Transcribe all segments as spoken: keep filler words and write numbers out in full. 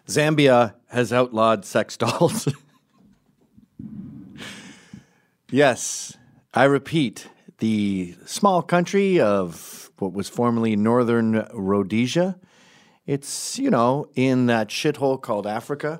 Zambia has outlawed sex dolls. Yes, I repeat, the small country of what was formerly Northern Rhodesia. It's, you know, in that shithole called Africa.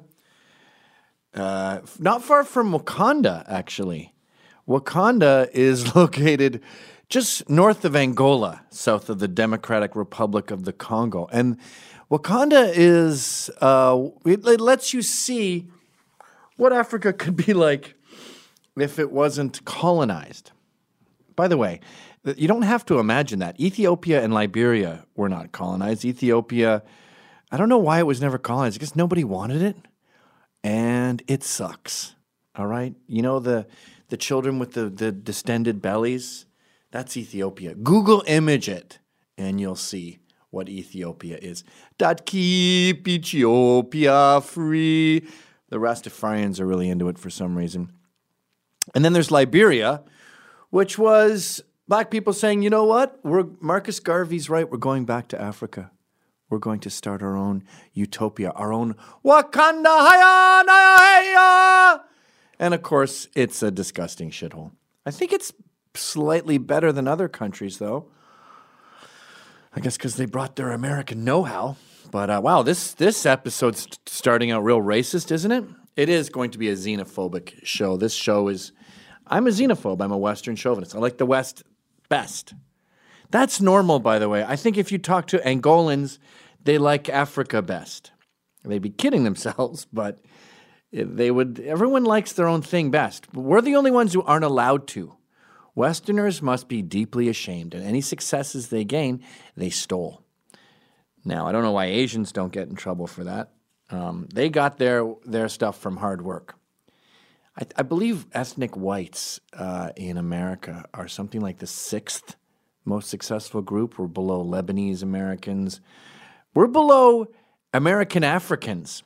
Uh, not far from Wakanda, actually. Wakanda is located just north of Angola, south of the Democratic Republic of the Congo. And Wakanda is, uh, it, it lets you see what Africa could be like if it wasn't colonized. By the way, you don't have to imagine that. Ethiopia and Liberia were not colonized. Ethiopia, I don't know why it was never colonized. I guess nobody wanted it, and it sucks. All right? You know the the children with the, the distended bellies? That's Ethiopia. Google image it, and you'll see what Ethiopia is. That keep Ethiopia free. The Rastafarians are really into it for some reason. And then there's Liberia, which was black people saying, you know what? We're Marcus Garvey's right. We're going back to Africa. We're going to start our own utopia, our own Wakanda haya naya. And of course, it's a disgusting shithole. I think it's slightly better than other countries, though. I guess because they brought their American know-how. But uh, wow, this this episode's starting out real racist, isn't it? It is going to be a xenophobic show. This show is, I'm a xenophobe. I'm a Western chauvinist. I like the West best. That's normal, by the way. I think if you talk to Angolans, they like Africa best. They'd be kidding themselves, but they would. Everyone likes their own thing best. But we're the only ones who aren't allowed to. Westerners must be deeply ashamed, and any successes they gain, they stole. Now, I don't know why Asians don't get in trouble for that. Um, they got their their stuff from hard work. I, I believe ethnic whites uh, in America are something like the sixth most successful group. We're below Lebanese Americans. We're below American Africans,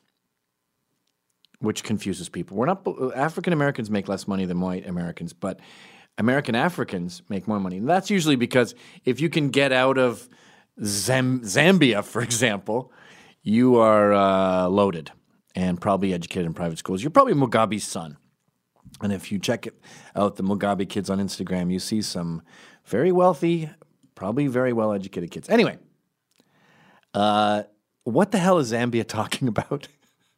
which confuses people. We're not African Americans make less money than white Americans, but American Africans make more money. And that's usually because if you can get out of Zam- Zambia, for example, you are uh, loaded and probably educated in private schools. You're probably Mugabe's son. And if you check it out, the Mugabe kids on Instagram, you see some very wealthy, probably very well-educated kids. Anyway, uh, what the hell is Zambia talking about?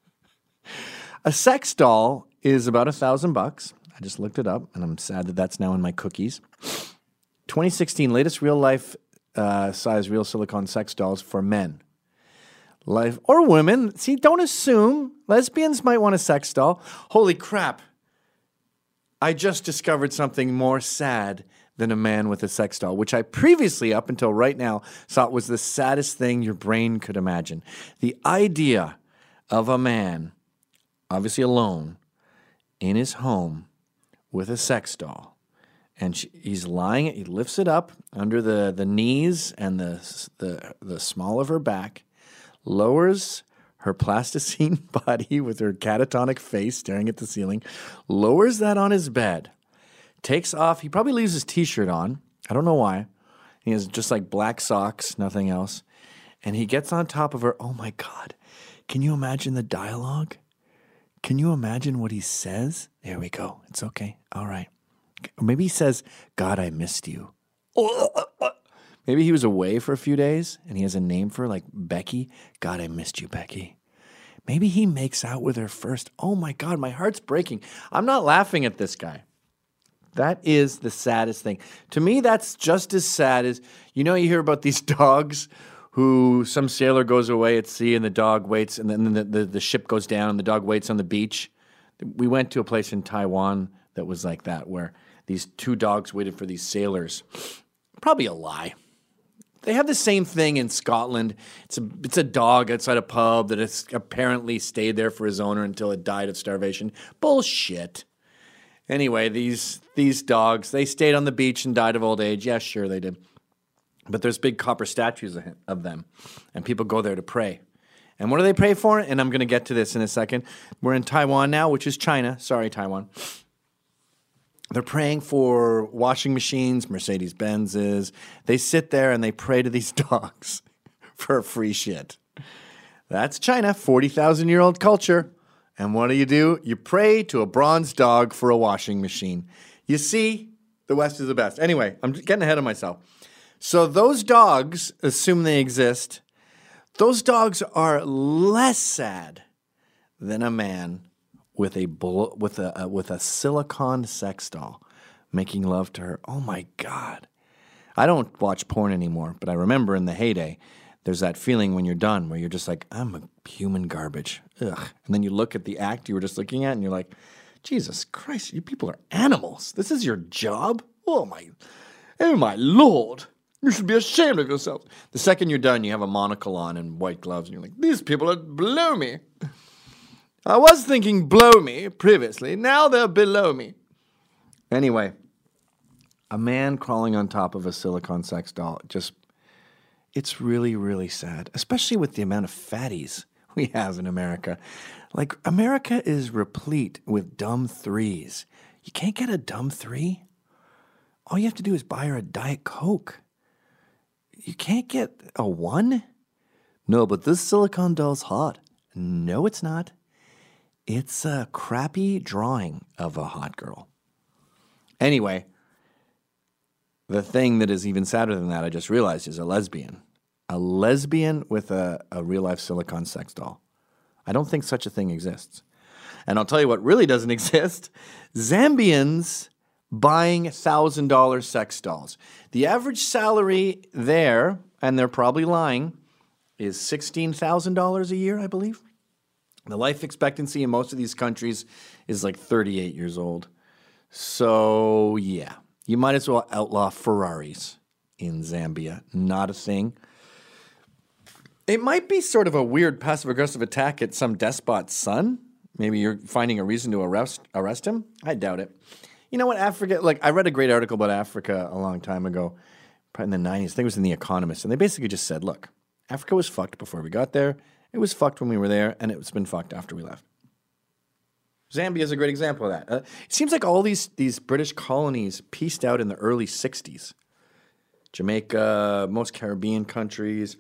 A sex doll is about a thousand bucks. I just looked it up, and I'm sad that that's now in my cookies. twenty sixteen, latest real-life uh, size real silicone sex dolls for men. Life or women. See, don't assume. Lesbians might want a sex doll. Holy crap. I just discovered something more sad than a man with a sex doll, which I previously, up until right now, thought was the saddest thing your brain could imagine. The idea of a man, obviously alone, in his home with a sex doll. And she, he's lying, he lifts it up under the, the knees and the, the, the small of her back, lowers her plasticine body with her catatonic face staring at the ceiling, lowers that on his bed, takes off. He probably leaves his T-shirt on. I don't know why. He has just like black socks, nothing else. And he gets on top of her. Oh, my God. Can you imagine the dialogue? Can you imagine what he says? There we go. It's okay. All right. Or maybe he says, God, I missed you. Maybe he was away for a few days and he has a name for her, like Becky. God, I missed you, Becky. Maybe he makes out with her first. Oh, my God, my heart's breaking. I'm not laughing at this guy. That is the saddest thing. To me, that's just as sad as, you know, you hear about these dogs who some sailor goes away at sea and the dog waits, and then the, the, the ship goes down and the dog waits on the beach. We went to a place in Taiwan that was like that, where these two dogs waited for these sailors. Probably a lie. They have the same thing in Scotland. It's a it's a dog outside a pub that has apparently stayed there for his owner until it died of starvation. Bullshit. Anyway, these these dogs, they stayed on the beach and died of old age. Yeah, sure they did. But there's big copper statues of, him, of them, and people go there to pray. And what do they pray for? And I'm going to get to this in a second. We're in Taiwan now, which is China. Sorry, Taiwan. They're praying for washing machines, Mercedes-Benzes. They sit there and they pray to these dogs for free shit. That's China, forty thousand year old culture. And what do you do? You pray to a bronze dog for a washing machine. You see, the West is the best. Anyway, I'm getting ahead of myself. So those dogs, assume they exist, those dogs are less sad than a man with a bull, with a uh, with a silicone sex doll making love to her. Oh my God. I don't watch porn anymore, but I remember in the heyday, there's that feeling when you're done where you're just like, I'm a human garbage. Ugh. And then you look at the act you were just looking at and you're like, Jesus Christ, you people are animals. This is your job? Oh my, oh my Lord. You should be ashamed of yourself. The second you're done, you have a monocle on and white gloves and you're like, these people are below me. I was thinking blow me previously. Now they're below me. Anyway, a man crawling on top of a silicone sex doll just... It's really, really sad, especially with the amount of fatties we have in America. Like, America is replete with dumb threes. You can't get a dumb three? All you have to do is buy her a Diet Coke. You can't get a one? No, but this silicone doll's hot. No, it's not. It's a crappy drawing of a hot girl. Anyway, the thing that is even sadder than that, I just realized, is a lesbian. A lesbian with a, a real-life silicone sex doll. I don't think such a thing exists. And I'll tell you what really doesn't exist. Zambians buying one thousand dollars sex dolls. The average salary there, and they're probably lying, is sixteen thousand dollars a year, I believe. The life expectancy in most of these countries is like thirty-eight years old. So, yeah. You might as well outlaw Ferraris in Zambia. Not a thing. It might be sort of a weird passive-aggressive attack at some despot's son. Maybe you're finding a reason to arrest arrest him. I doubt it. You know what, Africa, like, I read a great article about Africa a long time ago, probably in the nineties. I think it was in The Economist. And they basically just said, look, Africa was fucked before we got there. It was fucked when we were there. And it's been fucked after we left. Zambia is a great example of that. Uh, it seems like all these, these British colonies pieced out in the early sixties. Jamaica, most Caribbean countries.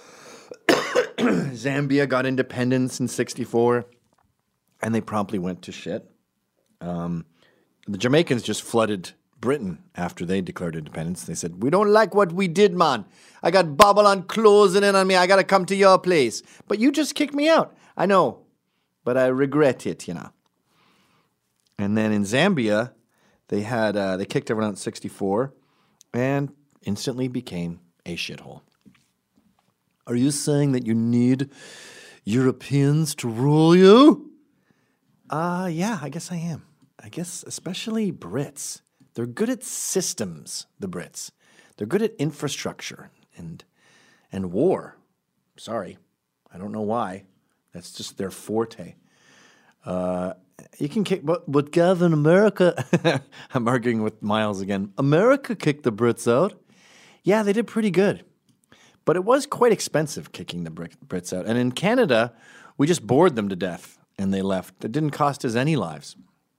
Zambia got independence in sixty-four, and they promptly went to shit. Um, the Jamaicans just flooded Britain after they declared independence. They said, we don't like what we did, man. I got Babylon closing in on me. I got to come to your place. But you just kicked me out. I know, but I regret it, you know. And then in Zambia, they had uh, they kicked everyone out in sixty-four and instantly became a shithole. Are you saying that you need Europeans to rule you? Uh, yeah, I guess I am. I guess especially Brits. They're good at systems, the Brits. They're good at infrastructure and and war. Sorry, I don't know why. That's just their forte. Uh, you can kick, but, but Gavin, America, I'm arguing with Miles again. America kicked the Brits out. Yeah, they did pretty good. But it was quite expensive kicking the Brits out. And in Canada, we just bored them to death and they left. It didn't cost us any lives.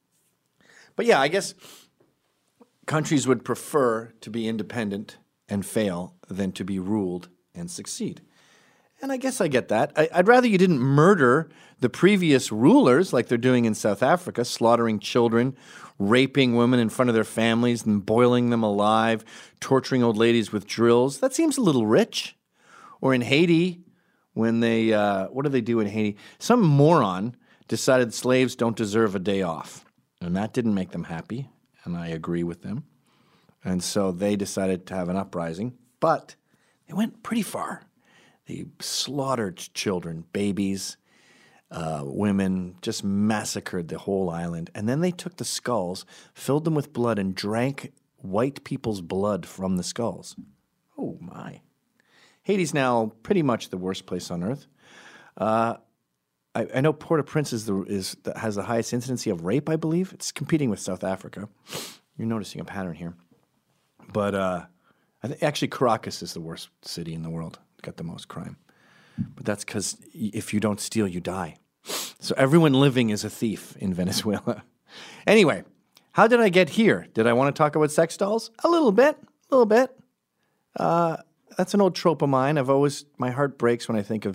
But yeah, I guess countries would prefer to be independent and fail than to be ruled and succeed. And I guess I get that. I, I'd rather you didn't murder the previous rulers like they're doing in South Africa, slaughtering children, raping women in front of their families and boiling them alive, torturing old ladies with drills. That seems a little rich. Or in Haiti, when they, uh, what do they do in Haiti? Some moron decided slaves don't deserve a day off. And that didn't make them happy. And I agree with them. And so they decided to have an uprising. But they went pretty far. They slaughtered children, babies, uh, women, just massacred the whole island. And then they took the skulls, filled them with blood, and drank white people's blood from the skulls. Oh, my. Haiti's now pretty much the worst place on earth. Uh, I, I know Port-au-Prince is the, is the, has the highest incidency of rape, I believe. It's competing with South Africa. You're noticing a pattern here. But uh, I th- actually, Caracas is the worst city in the world. Got the most crime. But that's because if you don't steal, you die. So everyone living is a thief in Venezuela. Anyway, how did I get here? Did I want to talk about sex dolls? A little bit, a little bit. Uh, that's an old trope of mine. I've always, my heart breaks when I think of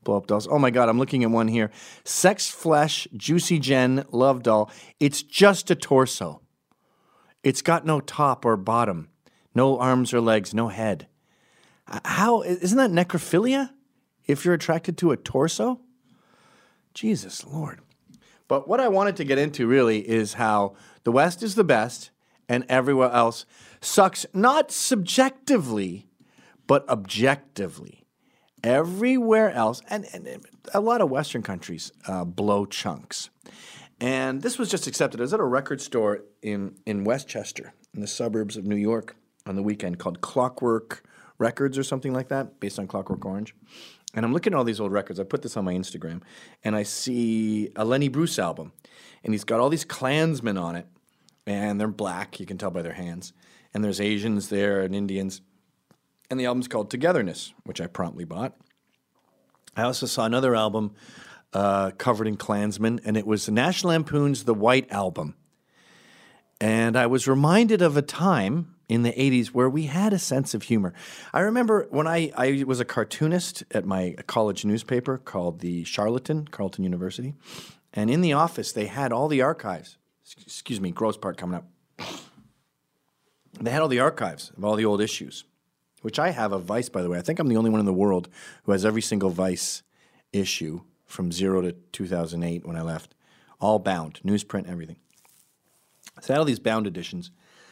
blow-up dolls. Oh, my God, I'm looking at one here. Sex Flesh Juicy Jen Love Doll. It's just a torso. It's got no top or bottom, no arms or legs, no head. How, isn't that necrophilia if you're attracted to a torso? Jesus Lord. But what I wanted to get into really is how the West is the best and everywhere else sucks, not subjectively, but objectively. Everywhere else, and, and a lot of Western countries uh, blow chunks. And this was just accepted. I was at a record store in, in Westchester, in the suburbs of New York, on the weekend called Clockwork Records or something like that, based on Clockwork Orange. And I'm looking at all these old records. I put this on my Instagram, and I see a Lenny Bruce album. And he's got all these Klansmen on it, and they're black. You can tell by their hands. And there's Asians there and Indians. And the album's called Togetherness, which I promptly bought. I also saw another album uh, covered in Klansmen, and it was National Lampoon's The White Album. And I was reminded of a time in the eighties where we had a sense of humor. I remember when I, I was a cartoonist at my college newspaper called The Charlatan, Carleton University. And in the office, they had all the archives. Excuse me, gross part coming up. They had all the archives of all the old issues, which I have of Vice, by the way. I think I'm the only one in the world who has every single Vice issue from zero to two thousand eight when I left, all bound, newsprint, everything. So I had all these bound editions.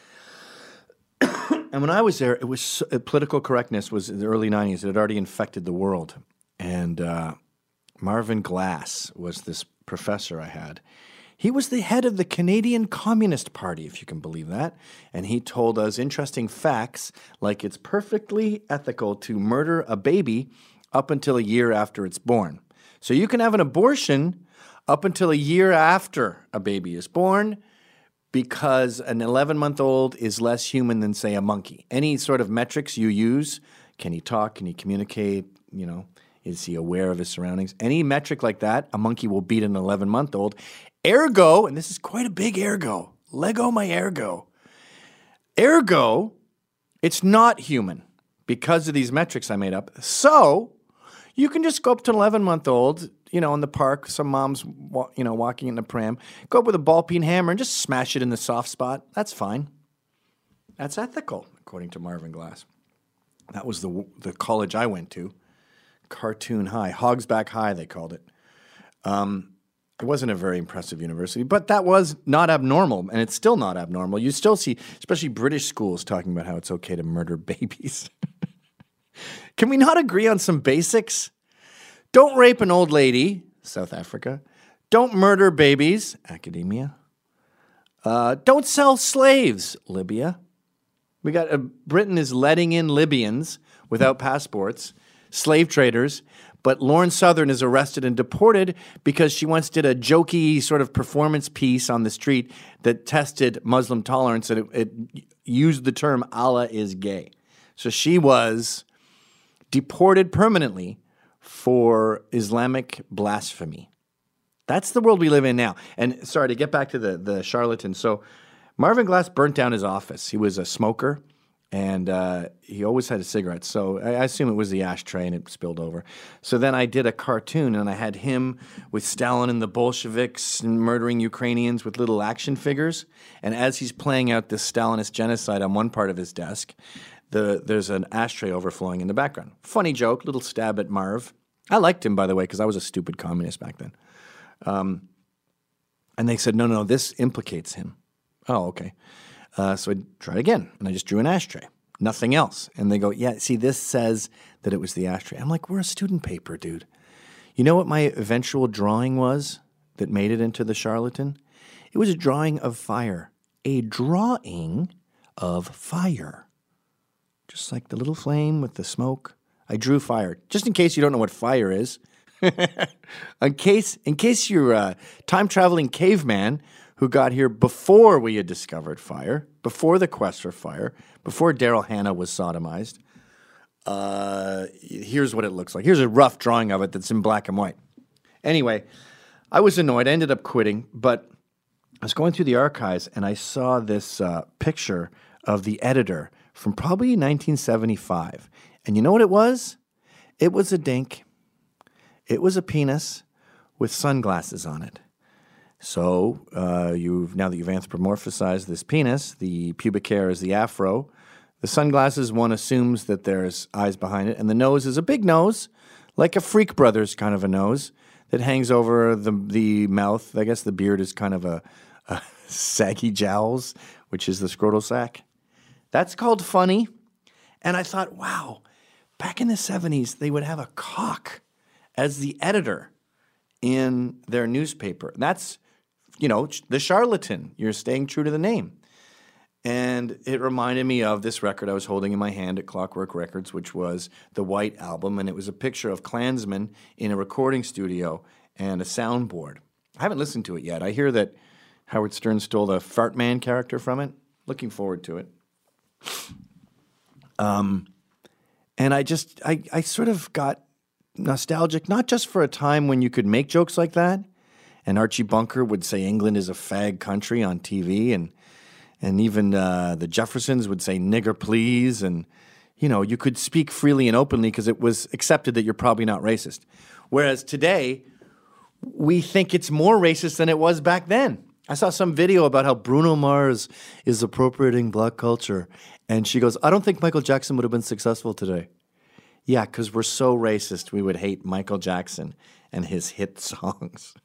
And when I was there, it was so, uh, political correctness was in the early nineties. It had already infected the world. And uh, Marvin Glass was this professor I had. He was the head of the Canadian Communist Party, if you can believe that. And he told us interesting facts, like it's perfectly ethical to murder a baby up until a year after it's born. So you can have an abortion up until a year after a baby is born because an eleven-month-old is less human than, say, a monkey. Any sort of metrics you use, can he talk, can he communicate, you know, is he aware of his surroundings? Any metric like that, a monkey will beat an eleven-month-old. Ergo, and this is quite a big ergo, Lego my ergo. Ergo, it's not human because of these metrics I made up. So you can just go up to an eleven-month-old, you know, in the park, some mom's, you know, walking in the pram, go up with a ball-peen hammer and just smash it in the soft spot. That's fine. That's ethical, according to Marvin Glass. That was the the college I went to, Cartoon High, Hogsback High, they called it. Um, it wasn't a very impressive university, but that was not abnormal, and it's still not abnormal. You still see, especially British schools, talking about how it's okay to murder babies. Can we not agree on some basics? Don't rape an old lady, South Africa. Don't murder babies, academia. Uh, don't sell slaves, Libya. We got uh, Britain is letting in Libyans without passports, slave traders, but Lauren Southern is arrested and deported because she once did a jokey sort of performance piece on the street that tested Muslim tolerance, and it, it used the term Allah is gay. So she was deported permanently for Islamic blasphemy. That's the world we live in now. And sorry, to get back to the, the charlatan. So Marvin Glass burnt down his office. He was a smoker, and uh, he always had a cigarette. So I, I assume it was the ashtray and it spilled over. So then I did a cartoon, and I had him with Stalin and the Bolsheviks and murdering Ukrainians with little action figures. And as he's playing out this Stalinist genocide on one part of his desk, the, there's an ashtray overflowing in the background. Funny joke, little stab at Marv. I liked him, by the way, because I was a stupid communist back then. Um, and they said, no, no, this implicates him. Oh, okay. Uh, so I tried again, and I just drew an ashtray. Nothing else. And they go, yeah, see, this says that it was the ashtray. I'm like, we're a student paper, dude. You know what my eventual drawing was that made it into the charlatan? It was a drawing of fire. A drawing of fire. Just like the little flame with the smoke. I drew fire. Just in case you don't know what fire is. in case in case you're a time-traveling caveman who got here before we had discovered fire, before the quest for fire, before Daryl Hannah was sodomized, uh, here's what it looks like. Here's a rough drawing of it that's in black and white. Anyway, I was annoyed. I ended up quitting, but I was going through the archives, and I saw this uh, picture of the editor from probably nineteen seventy-five. And you know what it was? It was a dink. It was a penis with sunglasses on it. So uh, you've now that you've anthropomorphized this penis, the pubic hair is the afro. The sunglasses, one assumes that there's eyes behind it, and the nose is a big nose, like a Freak Brothers kind of a nose that hangs over the the mouth. I guess the beard is kind of a, a saggy jowls, which is the scrotal sac. That's called funny. And I thought, wow, back in the seventies, they would have a cock as the editor in their newspaper. And that's, you know, the charlatan. You're staying true to the name. And it reminded me of this record I was holding in my hand at Clockwork Records, which was the White Album. And it was a picture of Klansmen in a recording studio and a soundboard. I haven't listened to it yet. I hear that Howard Stern stole the Fart Man character from it. Looking forward to it. Um, and I just, I, I sort of got nostalgic, not just for a time when you could make jokes like that. And Archie Bunker would say England is a fag country on T V, and and even uh, the Jeffersons would say nigger please, and you know, you could speak freely and openly because it was accepted that you're probably not racist. Whereas today, we think it's more racist than it was back then. I saw some video about how Bruno Mars is appropriating black culture, and she goes, I don't think Michael Jackson would have been successful today. Yeah, because we're so racist, we would hate Michael Jackson and his hit songs.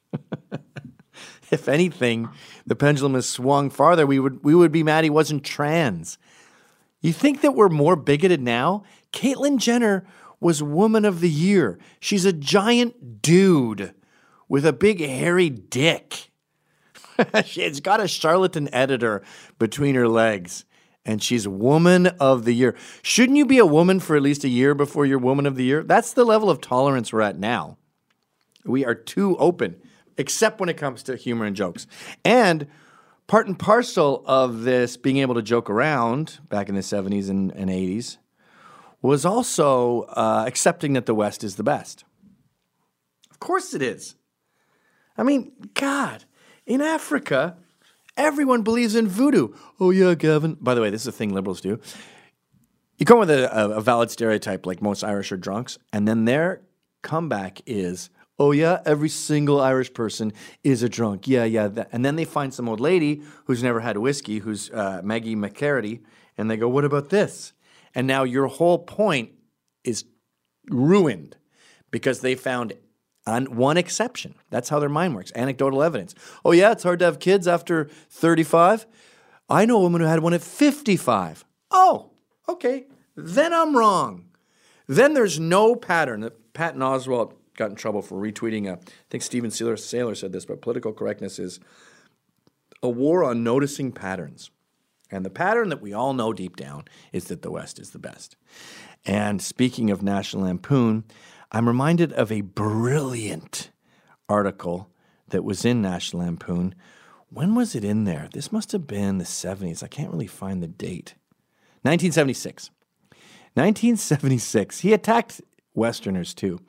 If anything, the pendulum has swung farther. We would we would be mad he wasn't trans. You think that we're more bigoted now? Caitlyn Jenner was Woman of the Year. She's a giant dude with a big hairy dick. She's got a charlatan editor between her legs, and she's Woman of the Year. Shouldn't you be a woman for at least a year before you're Woman of the Year? That's the level of tolerance we're at now. We are too open, except when it comes to humor and jokes. And part and parcel of this being able to joke around back in the seventies and, and eighties was also uh, accepting that the West is the best. Of course it is. I mean, God, in Africa, everyone believes in voodoo. Oh, yeah, Gavin. By the way, this is a thing liberals do. You come with a, a, a valid stereotype like most Irish are drunks, and then their comeback is, oh, yeah, every single Irish person is a drunk. Yeah, yeah. That. And then they find some old lady who's never had whiskey, who's uh, Maggie McCarty, and they go, what about this? And now your whole point is ruined because they found on one exception. That's how their mind works. Anecdotal evidence. Oh, yeah, it's hard to have kids after thirty-five. I know a woman who had one at fifty-five. Oh, okay. Then I'm wrong. Then there's no pattern. Patton Oswalt got in trouble for retweeting a, I think Stephen Saylor, Saylor said this, but political correctness is a war on noticing patterns. And the pattern that we all know deep down is that the West is the best. And speaking of National Lampoon, I'm reminded of a brilliant article that was in National Lampoon. When was it in there? This must have been the seventies. I can't really find the date. nineteen seventy-six. nineteen seventy-six. He attacked Westerners too.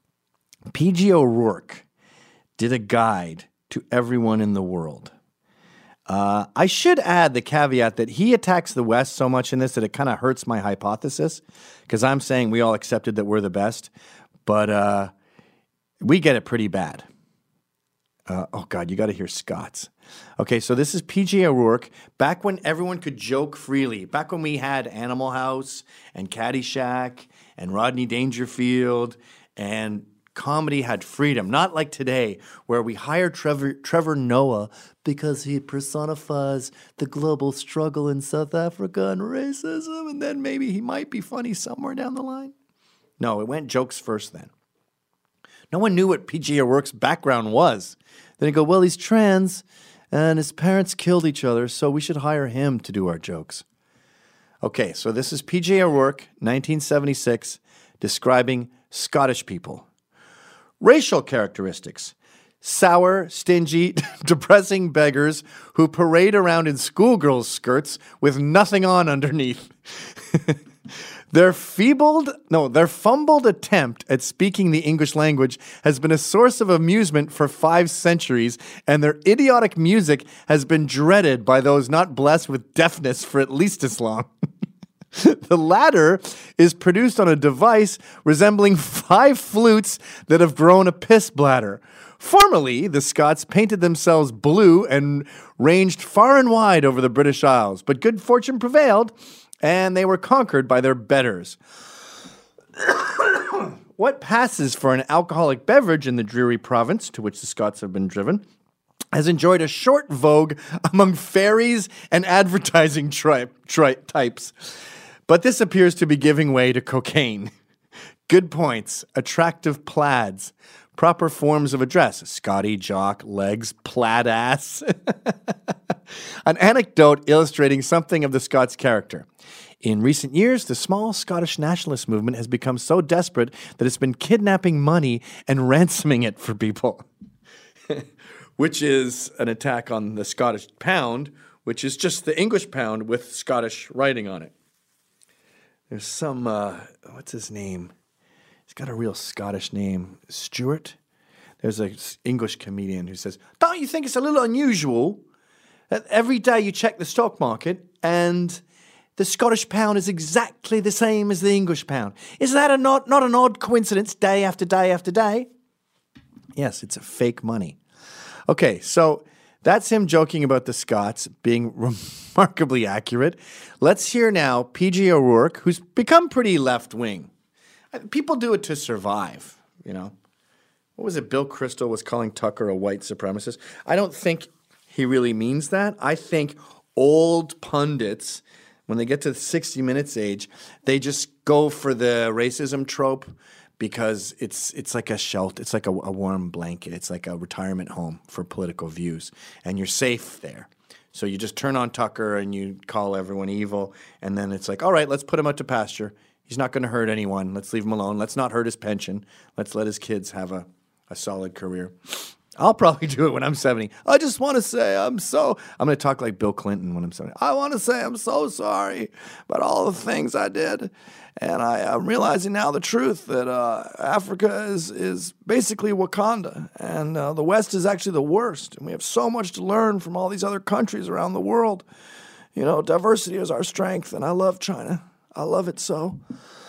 P G O'Rourke did a guide to everyone in the world. Uh, I should add the caveat that he attacks the West so much in this that it kind of hurts my hypothesis because I'm saying we all accepted that we're the best, but uh, we get it pretty bad. Uh, oh, God, you got to hear Scots. Okay, so this is P J O'Rourke, back when everyone could joke freely, back when we had Animal House and Caddyshack and Rodney Dangerfield and comedy had freedom, not like today where we hire Trevor, Trevor Noah because he personifies the global struggle in South Africa and racism, and then maybe he might be funny somewhere down the line. No, it went jokes first then. No one knew what P J O'Rourke's background was. Then they go, well, he's trans, and his parents killed each other, so we should hire him to do our jokes. Okay, so this is P J O'Rourke, nineteen seventy-six, describing Scottish people. Racial characteristics. Sour, stingy, depressing beggars who parade around in schoolgirls' skirts with nothing on underneath. Their feebled, no, their fumbled attempt at speaking the English language has been a source of amusement for five centuries, and their idiotic music has been dreaded by those not blessed with deafness for at least as long. The latter is produced on a device resembling five flutes that have grown a piss bladder. Formerly, the Scots painted themselves blue and ranged far and wide over the British Isles, but good fortune prevailed, and they were conquered by their betters. What passes for an alcoholic beverage in the dreary province to which the Scots have been driven has enjoyed a short vogue among fairies and advertising tri- tri- types. But this appears to be giving way to cocaine. Good points, attractive plaids, proper forms of address, Scotty, jock, legs, plaid ass. An anecdote illustrating something of the Scots' character. In recent years, the small Scottish nationalist movement has become so desperate that it's been kidnapping money and ransoming it for people. Which is an attack on the Scottish pound, which is just the English pound with Scottish writing on it. There's some, uh, what's his name? He's got a real Scottish name. Stuart? There's an English comedian who says, don't you think it's a little unusual that every day you check the stock market and the Scottish pound is exactly the same as the English pound? Is that a not, not an odd coincidence day after day after day? Yes, it's a fake money. Okay, so that's him joking about the Scots being remarkably accurate. Let's hear now P J O'Rourke, who's become pretty left-wing. People do it to survive, you know. What was it Bill Kristol was calling Tucker a white supremacist? I don't think he really means that. I think old pundits, when they get to the sixty minutes age, they just go for the racism trope because it's it's like a shelter, it's like a, a warm blanket, it's like a retirement home for political views, and you're safe there. So you just turn on Tucker and you call everyone evil, and then it's like, all right, let's put him out to pasture. He's not going to hurt anyone. Let's leave him alone. Let's not hurt his pension. Let's let his kids have a, a solid career. I'll probably do it when I'm seventy. I just want to say I'm so... I'm going to talk like Bill Clinton when I'm seventy. I want to say I'm so sorry about all the things I did. And I, I'm realizing now the truth that uh, Africa is, is basically Wakanda. And uh, the West is actually the worst. And we have so much to learn from all these other countries around the world. You know, diversity is our strength. And I love China. I love it so.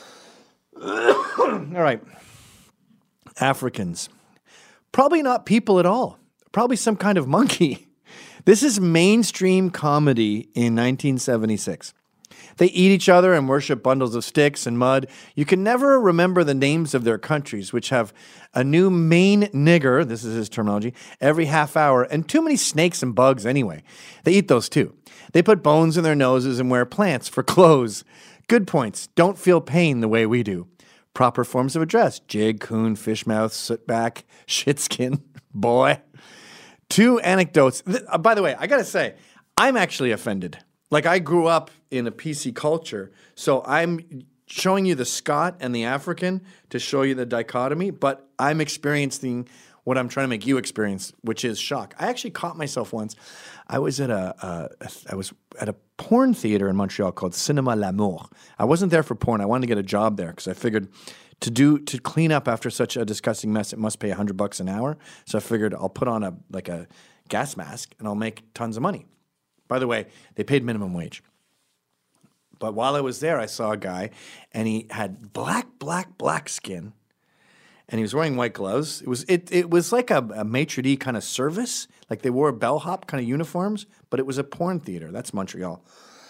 All right. Africans. Probably not people at all. Probably some kind of monkey. This is mainstream comedy in nineteen seventy-six. They eat each other and worship bundles of sticks and mud. You can never remember the names of their countries, which have a new main nigger, this is his terminology, every half hour, and too many snakes and bugs anyway. They eat those too. They put bones in their noses and wear plants for clothes. Good points. Don't feel pain the way we do. Proper forms of address. Jig, coon, fishmouth, sootback, shitskin, boy. Two anecdotes. Uh, by the way, I got to say, I'm actually offended. Like, I grew up in a P C culture, so I'm showing you the Scot and the African to show you the dichotomy, but I'm experiencing what I'm trying to make you experience, which is shock. I actually caught myself once. I was at a, a, a I was at a porn theater in Montreal called Cinema L'Amour. I wasn't there for porn. I wanted to get a job there because I figured to do to clean up after such a disgusting mess, it must pay a hundred bucks an hour. So I figured I'll put on a like a gas mask and I'll make tons of money. By the way, they paid minimum wage. But while I was there, I saw a guy, and he had black, black, black skin, and he was wearing white gloves. It was it it was like a, a maitre d' kind of service, like they wore bellhop kind of uniforms, but it was a porn theater. That's Montreal.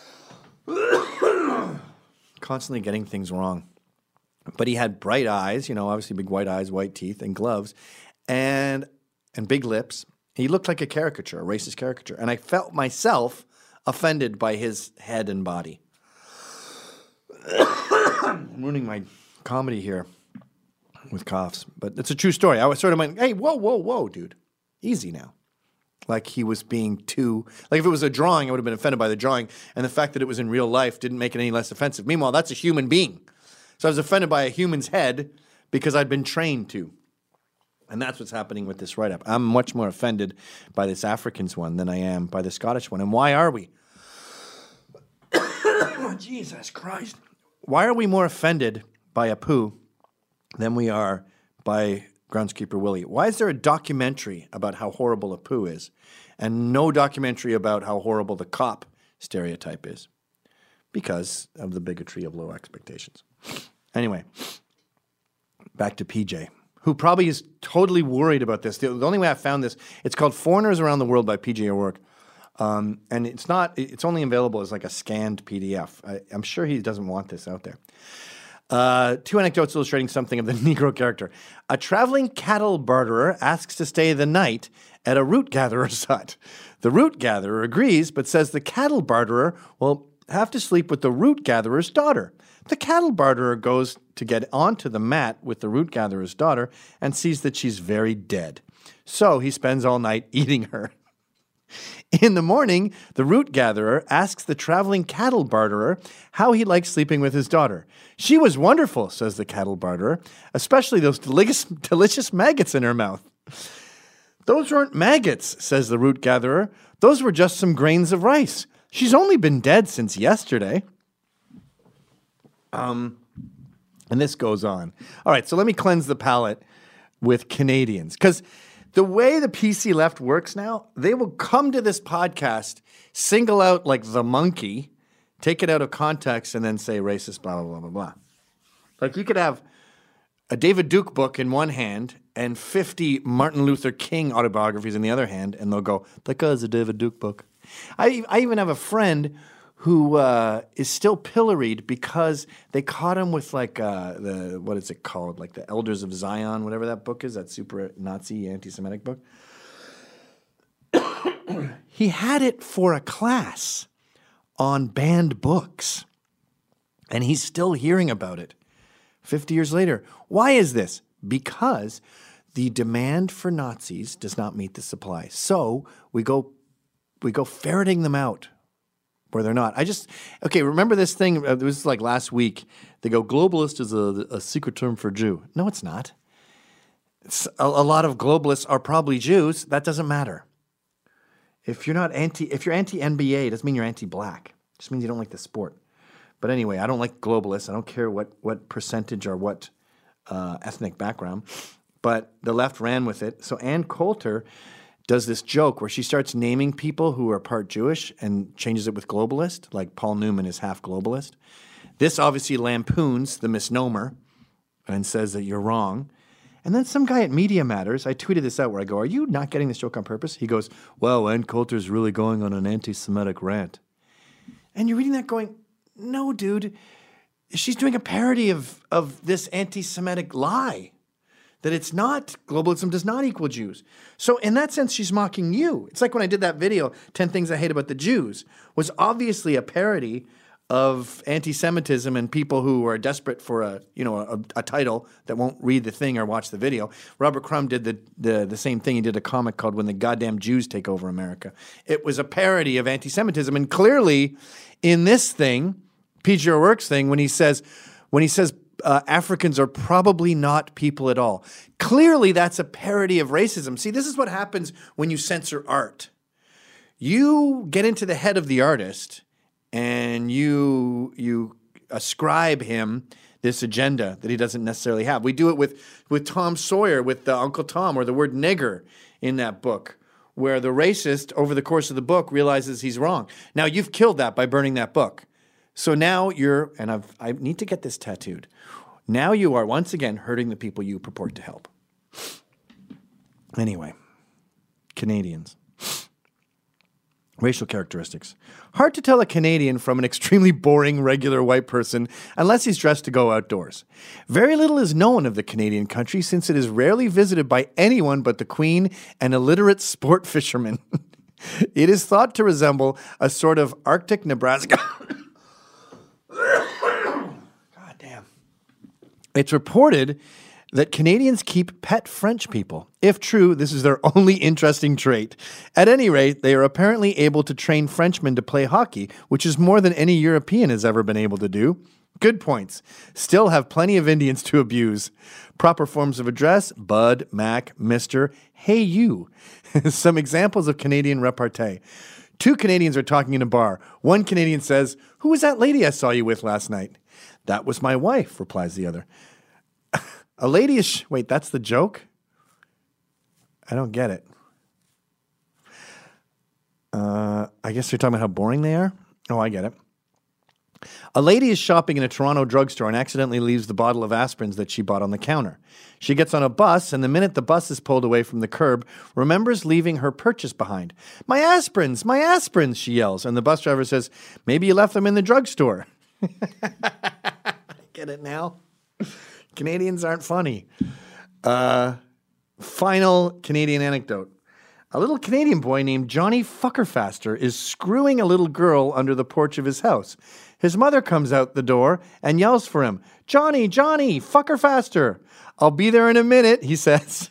Constantly getting things wrong. But he had bright eyes, you know, obviously big white eyes, white teeth, and gloves, and and big lips. He looked like a caricature, a racist caricature. And I felt myself offended by his head and body. I'm ruining my comedy here with coughs. But it's a true story. I was sort of like, hey, whoa, whoa, whoa, dude. Easy now. Like he was being too... Like if it was a drawing, I would have been offended by the drawing. And the fact that it was in real life didn't make it any less offensive. Meanwhile, that's a human being. So I was offended by a human's head because I'd been trained to. And that's what's happening with this write-up. I'm much more offended by this Africans one than I am by the Scottish one. And why are we? Oh, Jesus Christ. Why are we more offended by Apu than we are by Groundskeeper Willie? Why is there a documentary about how horrible Apu is and no documentary about how horrible the cop stereotype is? because of the bigotry of low expectations. Anyway, back to P J, who probably is totally worried about this. The, the only way I found this, it's called Foreigners Around the World by P J O'Rourke. Um, and it's not, it's only available as like a scanned P D F. I, I'm sure he doesn't want this out there. Uh, two anecdotes illustrating something of the Negro character. A traveling cattle barterer asks to stay the night at a root gatherer's hut. The root gatherer agrees, but says the cattle barterer will have to sleep with the root gatherer's daughter. The cattle barterer goes to get onto the mat with the root gatherer's daughter and sees that she's very dead. So he spends all night eating her. In the morning, the root gatherer asks the traveling cattle barterer how he likes sleeping with his daughter. She was wonderful, says the cattle barterer, especially those delicious, delicious maggots in her mouth. Those weren't maggots, says the root gatherer. Those were just some grains of rice. She's only been dead since yesterday. Um, and this goes on. All right, so let me cleanse the palate with Canadians. Because the way the P C left works now, they will come to this podcast, single out like the monkey, take it out of context, and then say racist, blah, blah, blah, blah, blah. Like you could have a David Duke book in one hand and fifty Martin Luther King autobiographies in the other hand, and they'll go, that guy's a David Duke book. I, I even have a friend who uh, is still pilloried because they caught him with like uh, the, what is it called? Like the Elders of Zion, whatever that book is, that super Nazi anti-Semitic book. He had it for a class on banned books, and he's still hearing about it fifty years later. Why is this? Because the demand for Nazis does not meet the supply. So we go, we go ferreting them out where they're not. I just, okay, remember this thing, uh, it was like last week, they go, globalist is a, a secret term for Jew. No, it's not. It's, a, a lot of globalists are probably Jews. That doesn't matter. If you're not anti, if you're anti-N B A, it doesn't mean you're anti-black. It just means you don't like the sport. But anyway, I don't like globalists. I don't care what, what percentage or what uh, ethnic background. But the left ran with it. So Ann Coulter does this joke where she starts naming people who are part Jewish and changes it with globalist, like Paul Newman is half globalist. This obviously lampoons the misnomer and says that you're wrong. And then some guy at Media Matters, I tweeted this out where I go, are you not getting this joke on purpose? He goes, well, Ann Coulter's really going on an anti-Semitic rant. And you're reading that going, no, dude, she's doing a parody of, of this anti-Semitic lie. That it's not, globalism does not equal Jews. So in that sense, she's mocking you. It's like when I did that video, ten Things I Hate About the Jews, was obviously a parody of anti-Semitism and people who are desperate for a, you know, a, a title that won't read the thing or watch the video. Robert Crumb did the, the, the same thing. He did a comic called When the Goddamn Jews Take Over America. It was a parody of anti-Semitism. And clearly in this thing, P J O'Rourke's thing, when he says, when he says, Uh, Africans are probably not people at all. Clearly, that's a parody of racism. See, this is what happens when you censor art. You get into the head of the artist and you you ascribe him this agenda that he doesn't necessarily have. We do it with, with Tom Sawyer, with uh, Uncle Tom, or the word nigger in that book, where the racist, over the course of the book, realizes he's wrong. Now, you've killed that by burning that book. So now you're, and I've, I need to get this tattooed. Now you are once again hurting the people you purport to help. Anyway, Canadians. Racial characteristics. Hard to tell a Canadian from an extremely boring regular white person unless he's dressed to go outdoors. Very little is known of the Canadian country since it is rarely visited by anyone but the Queen and illiterate sport fishermen. It is thought to resemble a sort of Arctic Nebraska. God damn. It's reported that Canadians keep pet French people. If true, this is their only interesting trait. At any rate, they are apparently able to train Frenchmen to play hockey, which is more than any European has ever been able to do. Good points. Still have plenty of Indians to abuse. Proper forms of address, Bud, Mac, Mister, Hey You. Some examples of Canadian repartee. Two Canadians are talking in a bar. One Canadian says, "Who was that lady I saw you with last night?" "That was my wife," replies the other. A lady is... Sh- Wait, that's the joke? I don't get it. Uh, I guess you're talking about how boring they are? Oh, I get it. A lady is shopping in a Toronto drugstore and accidentally leaves the bottle of aspirins that she bought on the counter. She gets on a bus, and the minute the bus is pulled away from the curb, remembers leaving her purchase behind. "My aspirins, my aspirins," she yells, and the bus driver says, "Maybe you left them in the drugstore." Get it now? Canadians aren't funny. Uh, final Canadian anecdote. A little Canadian boy named Johnny Fuckerfaster is screwing a little girl under the porch of his house. His mother comes out the door and yells for him, "Johnny, Johnny, Fuckerfaster." "I'll be there in a minute," he says.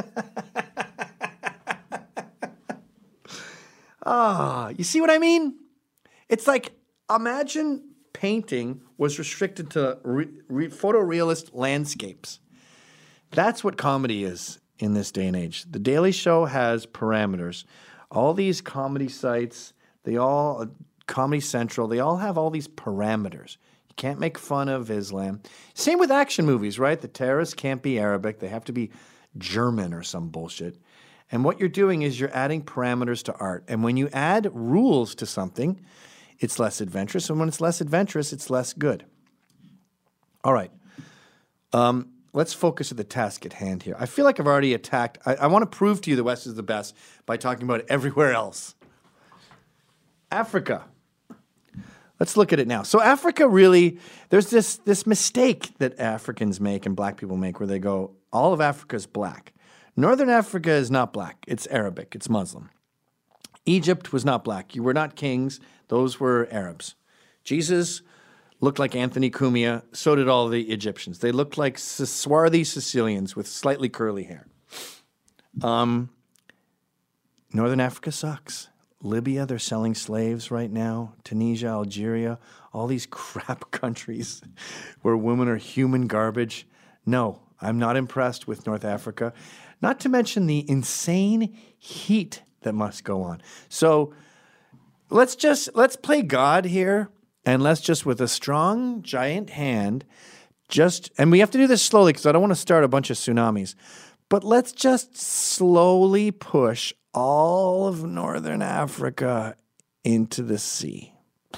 Ah, you see what I mean? It's like, imagine painting was restricted to re- re- photorealist landscapes. That's what comedy is in this day and age. The Daily Show has parameters. All these comedy sites, they all, Comedy Central, they all have all these parameters. You can't make fun of Islam. Same with action movies, right? The terrorists can't be Arabic. They have to be German or some bullshit. And what you're doing is you're adding parameters to art. And when you add rules to something, it's less adventurous. And when it's less adventurous, it's less good. All right. Um, let's focus at the task at hand here. I feel like I've already attacked. I, I want to prove to you the West is the best by talking about it everywhere else. Africa. Let's look at it now. So Africa really, there's this, this mistake that Africans make and black people make where they go, all of Africa is black. Northern Africa is not black. It's Arabic. It's Muslim. Egypt was not black. You were not kings. Those were Arabs. Jesus looked like Anthony Cumia. So did all the Egyptians. They looked like swarthy Sicilians with slightly curly hair. Um, Northern Africa sucks. Libya, they're selling slaves right now. Tunisia, Algeria, all these crap countries where women are human garbage. No, I'm not impressed with North Africa. Not to mention the insane heat that must go on. So let's just, let's play God here, and let's just, with a strong, giant hand, just, and we have to do this slowly because I don't want to start a bunch of tsunamis, but let's just slowly push all of Northern Africa into the sea.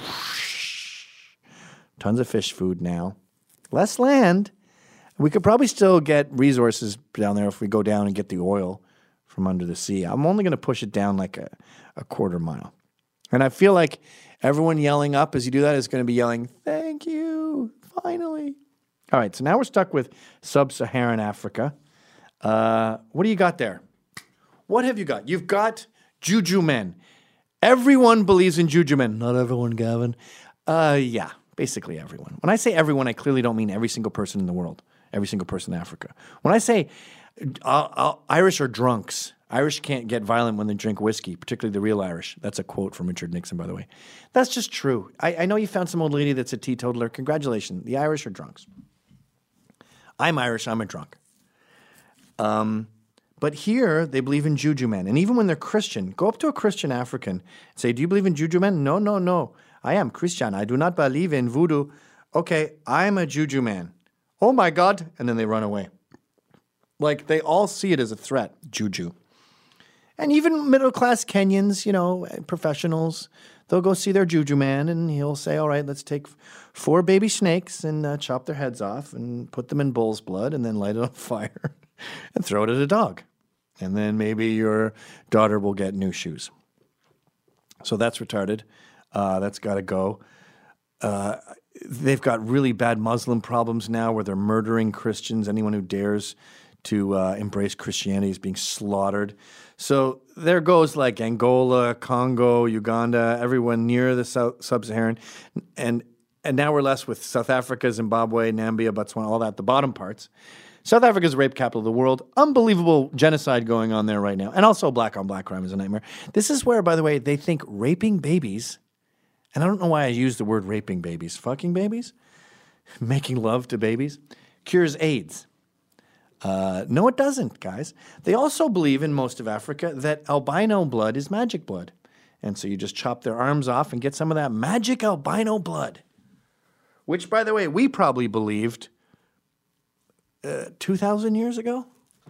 Tons of fish food now. Less land. We could probably still get resources down there if we go down and get the oil from under the sea. I'm only going to push it down like a, a quarter mile. And I feel like everyone yelling up as you do that is going to be yelling, "Thank you, finally." All right, so now we're stuck with sub-Saharan Africa. Uh, what do you got there? What have you got? You've got juju men. Everyone believes in juju men. Not everyone, Gavin. Uh, yeah, basically everyone. When I say everyone, I clearly don't mean every single person in the world, every single person in Africa. When I say uh, uh, Irish are drunks, Irish can't get violent when they drink whiskey, particularly the real Irish. That's a quote from Richard Nixon, by the way. That's just true. I, I know you found some old lady that's a teetotaler. Congratulations. The Irish are drunks. I'm Irish. I'm a drunk. Um... But here, they believe in juju men. And even when they're Christian, go up to a Christian African and say, "Do you believe in juju men?" "No, no, no. I am Christian. I do not believe in voodoo." "Okay, I'm a juju man." "Oh, my God." And then they run away. Like, they all see it as a threat, juju. And even middle-class Kenyans, you know, professionals, they'll go see their juju man, and he'll say, "All right, let's take four baby snakes and uh, chop their heads off and put them in bull's blood and then light it on fire and throw it at a dog. And then maybe your daughter will get new shoes." So that's retarded. Uh, that's got to go. Uh, they've got really bad Muslim problems now where they're murdering Christians. Anyone who dares to uh, embrace Christianity is being slaughtered. So there goes like Angola, Congo, Uganda, everyone near the South, sub-Saharan. And, and now we're left with South Africa, Zimbabwe, Namibia, Botswana, all that, the bottom parts. South Africa is the rape capital of the world. Unbelievable genocide going on there right now. And also black-on-black crime is a nightmare. This is where, by the way, they think raping babies, and I don't know why I use the word raping babies, fucking babies, making love to babies, cures AIDS. Uh, no, it doesn't, guys. They also believe in most of Africa that albino blood is magic blood. And so you just chop their arms off and get some of that magic albino blood, which, by the way, we probably believed Uh, two thousand years ago?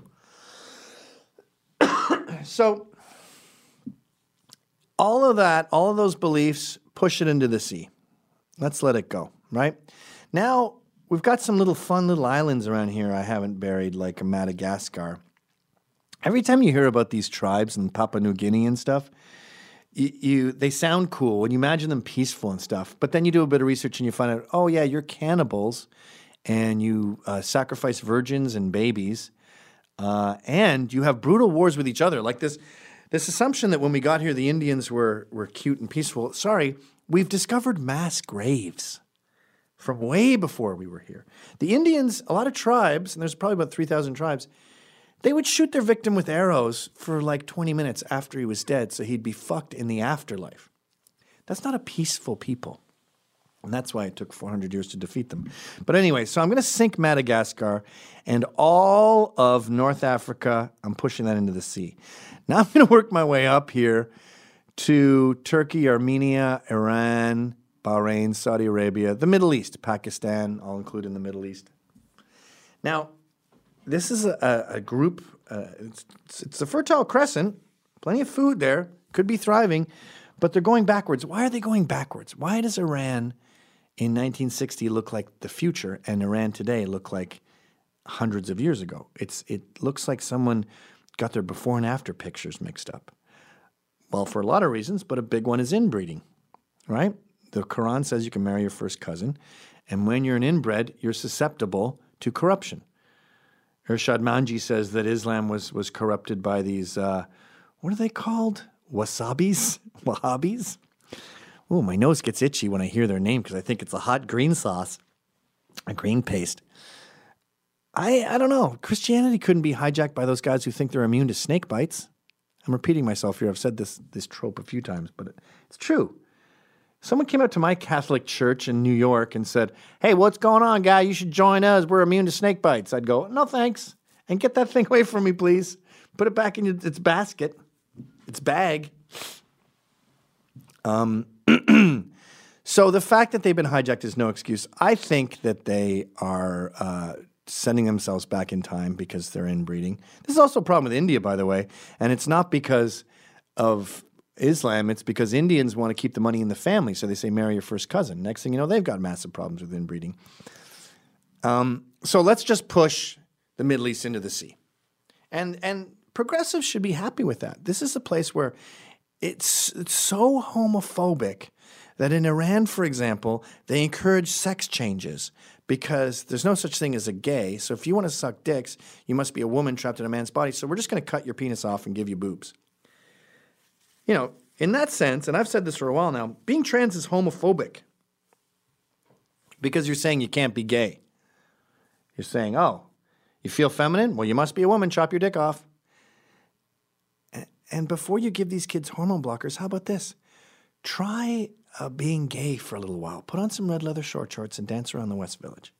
So all of that, all of those beliefs, push it into the sea. Let's let it go, right? Now, we've got some little fun little islands around here I haven't buried, like Madagascar. Every time you hear about these tribes in Papua New Guinea and stuff, you, you they sound cool and you imagine them peaceful and stuff. But then you do a bit of research and you find out, oh yeah, you're cannibals and you uh, sacrifice virgins and babies, uh, and you have brutal wars with each other. Like this, this assumption that when we got here, the Indians were were cute and peaceful. Sorry, we've discovered mass graves from way before we were here. The Indians, a lot of tribes, and there's probably about three thousand tribes, they would shoot their victim with arrows for like twenty minutes after he was dead, so he'd be fucked in the afterlife. That's not a peaceful people. And that's why it took four hundred years to defeat them. But anyway, so I'm going to sink Madagascar and all of North Africa. I'm pushing that into the sea. Now I'm going to work my way up here to Turkey, Armenia, Iran, Bahrain, Saudi Arabia, the Middle East, Pakistan, all included in the Middle East. Now, this is a, a group, uh, it's, it's a fertile crescent, plenty of food there, could be thriving, but they're going backwards. Why are they going backwards? Why does Iran in nineteen sixty look like the future and Iran today look like hundreds of years ago? It's It looks like someone got their before and after pictures mixed up. Well, for a lot of reasons, but a big one is inbreeding, right? The Quran says you can marry your first cousin, and when you're an inbred, you're susceptible to corruption. Irshad Manji says that Islam was was corrupted by these, uh, what are they called? Wasabis? Wahhabis? Oh, my nose gets itchy when I hear their name because I think it's a hot green sauce, a green paste. I I don't know. Christianity couldn't be hijacked by those guys who think they're immune to snake bites. I'm repeating myself here. I've said this this trope a few times, but it, it's true. Someone came out to my Catholic church in New York and said, hey, what's going on, guy? You should join us. We're immune to snake bites. I'd go, no, thanks. And get that thing away from me, please. Put it back in its basket, its bag. Um, so the fact that they've been hijacked is no excuse. I think that they are uh, sending themselves back in time because they're inbreeding. This is also a problem with India, by the way. And it's not because of Islam, it's because Indians want to keep the money in the family, so they say marry your first cousin. Next thing you know, they've got massive problems with inbreeding. Um, so let's just push the Middle East into the sea. And and progressives should be happy with that. This is a place where it's, it's so homophobic that in Iran, for example, they encourage sex changes because there's no such thing as a gay. So if you want to suck dicks, you must be a woman trapped in a man's body. So we're just going to cut your penis off and give you boobs. You know, in that sense, and I've said this for a while now, being trans is homophobic because you're saying you can't be gay. You're saying, oh, you feel feminine? Well, you must be a woman. Chop your dick off. And before you give these kids hormone blockers, how about this? Try uh, being gay for a little while. Put on some red leather short shorts and dance around the West Village.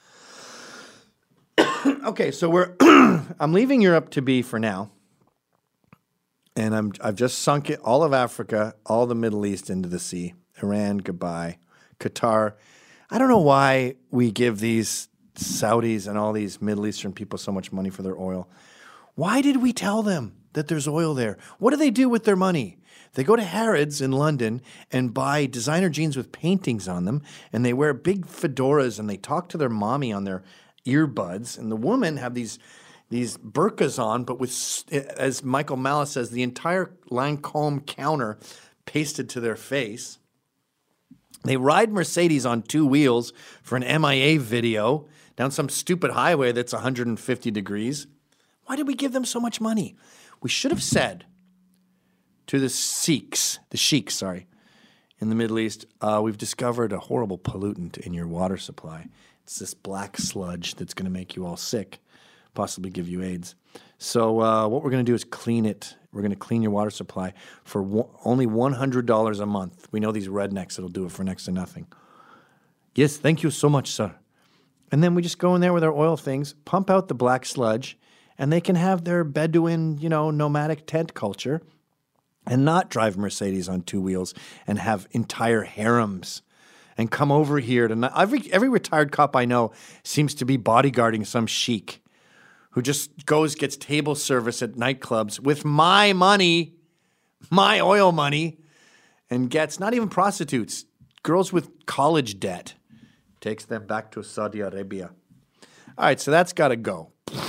Okay, so we're I'm leaving Europe to be for now. And I'm, I've just sunk it, all of Africa, all the Middle East into the sea. Iran, goodbye. Qatar. I don't know why we give these Saudis and all these Middle Eastern people so much money for their oil. Why did we tell them that there's oil there? What do they do with their money? They go to Harrods in London and buy designer jeans with paintings on them, and they wear big fedoras, and they talk to their mommy on their earbuds, and the women have these... these burqas on, but with, as Michael Malice says, the entire Lancome counter pasted to their face. They ride Mercedes on two wheels for an M I A video down some stupid highway that's one hundred fifty degrees. Why did we give them so much money? We should have said to the Sikhs, the sheiks, sorry, in the Middle East, uh, we've discovered a horrible pollutant in your water supply. It's this black sludge that's going to make you all sick. Possibly give you AIDS. So uh, what we're going to do is clean it. We're going to clean your water supply for one, only one hundred dollars a month. We know these rednecks that'll do it for next to nothing. Yes, thank you so much, sir. And then we just go in there with our oil things, pump out the black sludge, and they can have their Bedouin, you know, nomadic tent culture and not drive Mercedes on two wheels and have entire harems and come over here to – every, every retired cop I know seems to be bodyguarding some sheik who just goes, gets table service at nightclubs with my money, my oil money, and gets not even prostitutes, girls with college debt. Takes them back to Saudi Arabia. All right, so that's got to go.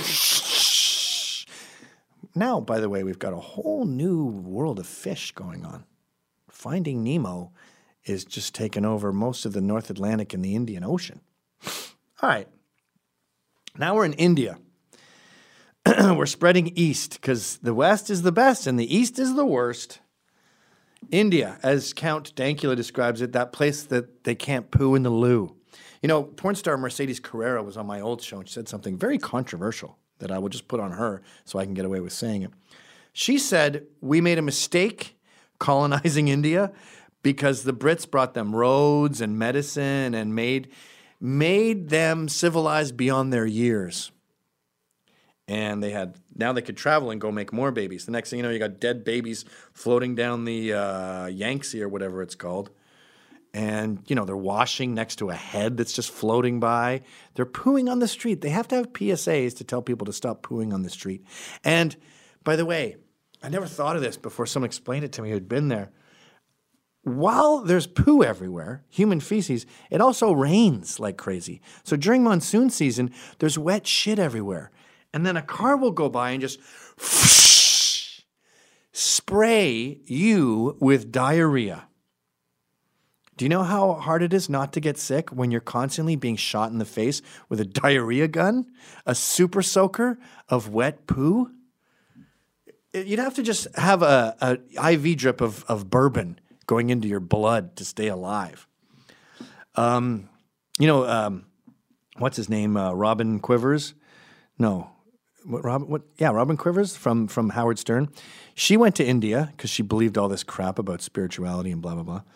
Now, by the way, we've got a whole new world of fish going on. Finding Nemo is just taking over most of the North Atlantic and the Indian Ocean. All right. Now we're in India. We're spreading east because the west is the best and the east is the worst. India, as Count Dankula describes it, that place that they can't poo in the loo. You know, porn star Mercedes Carrera was on my old show and she said something very controversial that I will just put on her so I can get away with saying it. She said, we made a mistake colonizing India because the Brits brought them roads and medicine and made, made them civilized beyond their years. And they had, now they could travel and go make more babies. The next thing you know, you got dead babies floating down the uh, Yangtze or whatever it's called. And, you know, they're washing next to a head that's just floating by. They're pooing on the street. They have to have P S As to tell people to stop pooing on the street. And, by the way, I never thought of this before someone explained it to me who'd been there. While there's poo everywhere, human feces, it also rains like crazy. So during monsoon season, there's wet shit everywhere. And then a car will go by and just whoosh, spray you with diarrhea. Do you know how hard it is not to get sick when you're constantly being shot in the face with a diarrhea gun? A super soaker of wet poo? You'd have to just have a, a I V drip of, of bourbon going into your blood to stay alive. Um, you know, um, what's his name? Uh, Robin Quivers? No. What, Robin, what, yeah, Robin Quivers from, from Howard Stern. She went to India because she believed all this crap about spirituality and blah, blah, blah.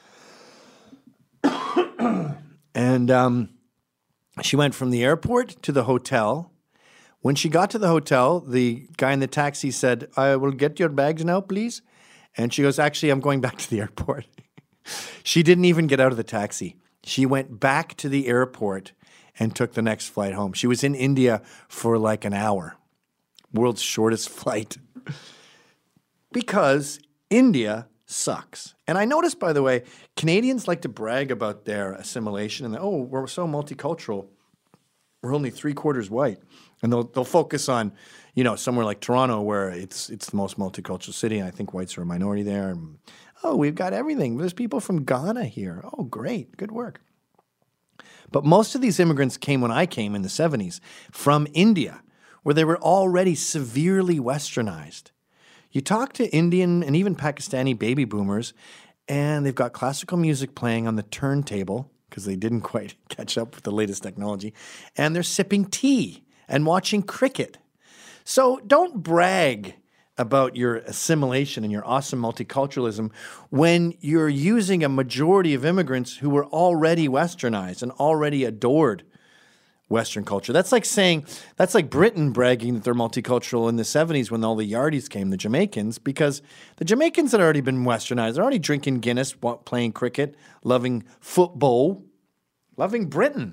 And um, she went from the airport to the hotel. When she got to the hotel, the guy in the taxi said, I will get your bags now, please. And she goes, actually, I'm going back to the airport. She didn't even get out of the taxi. She went back to the airport and took the next flight home. She was in India for like an hour. World's shortest flight. Because India sucks. And I noticed, by the way, Canadians like to brag about their assimilation and, oh, we're so multicultural. We're only three quarters white. And they'll they'll focus on, you know, somewhere like Toronto where it's it's the most multicultural city, and I think whites are a minority there. And, oh, we've got everything. There's people from Ghana here. Oh, great. Good work. But most of these immigrants came when I came in the seventies from India, where they were already severely westernized. You talk to Indian and even Pakistani baby boomers, and they've got classical music playing on the turntable because they didn't quite catch up with the latest technology, and they're sipping tea and watching cricket. So don't brag about your assimilation and your awesome multiculturalism when you're using a majority of immigrants who were already westernized and already adored Western culture. That's like saying, that's like Britain bragging that they're multicultural in the seventies when all the Yardies came, the Jamaicans, because the Jamaicans had already been westernized. They're already drinking Guinness, playing cricket, loving football, loving Britain.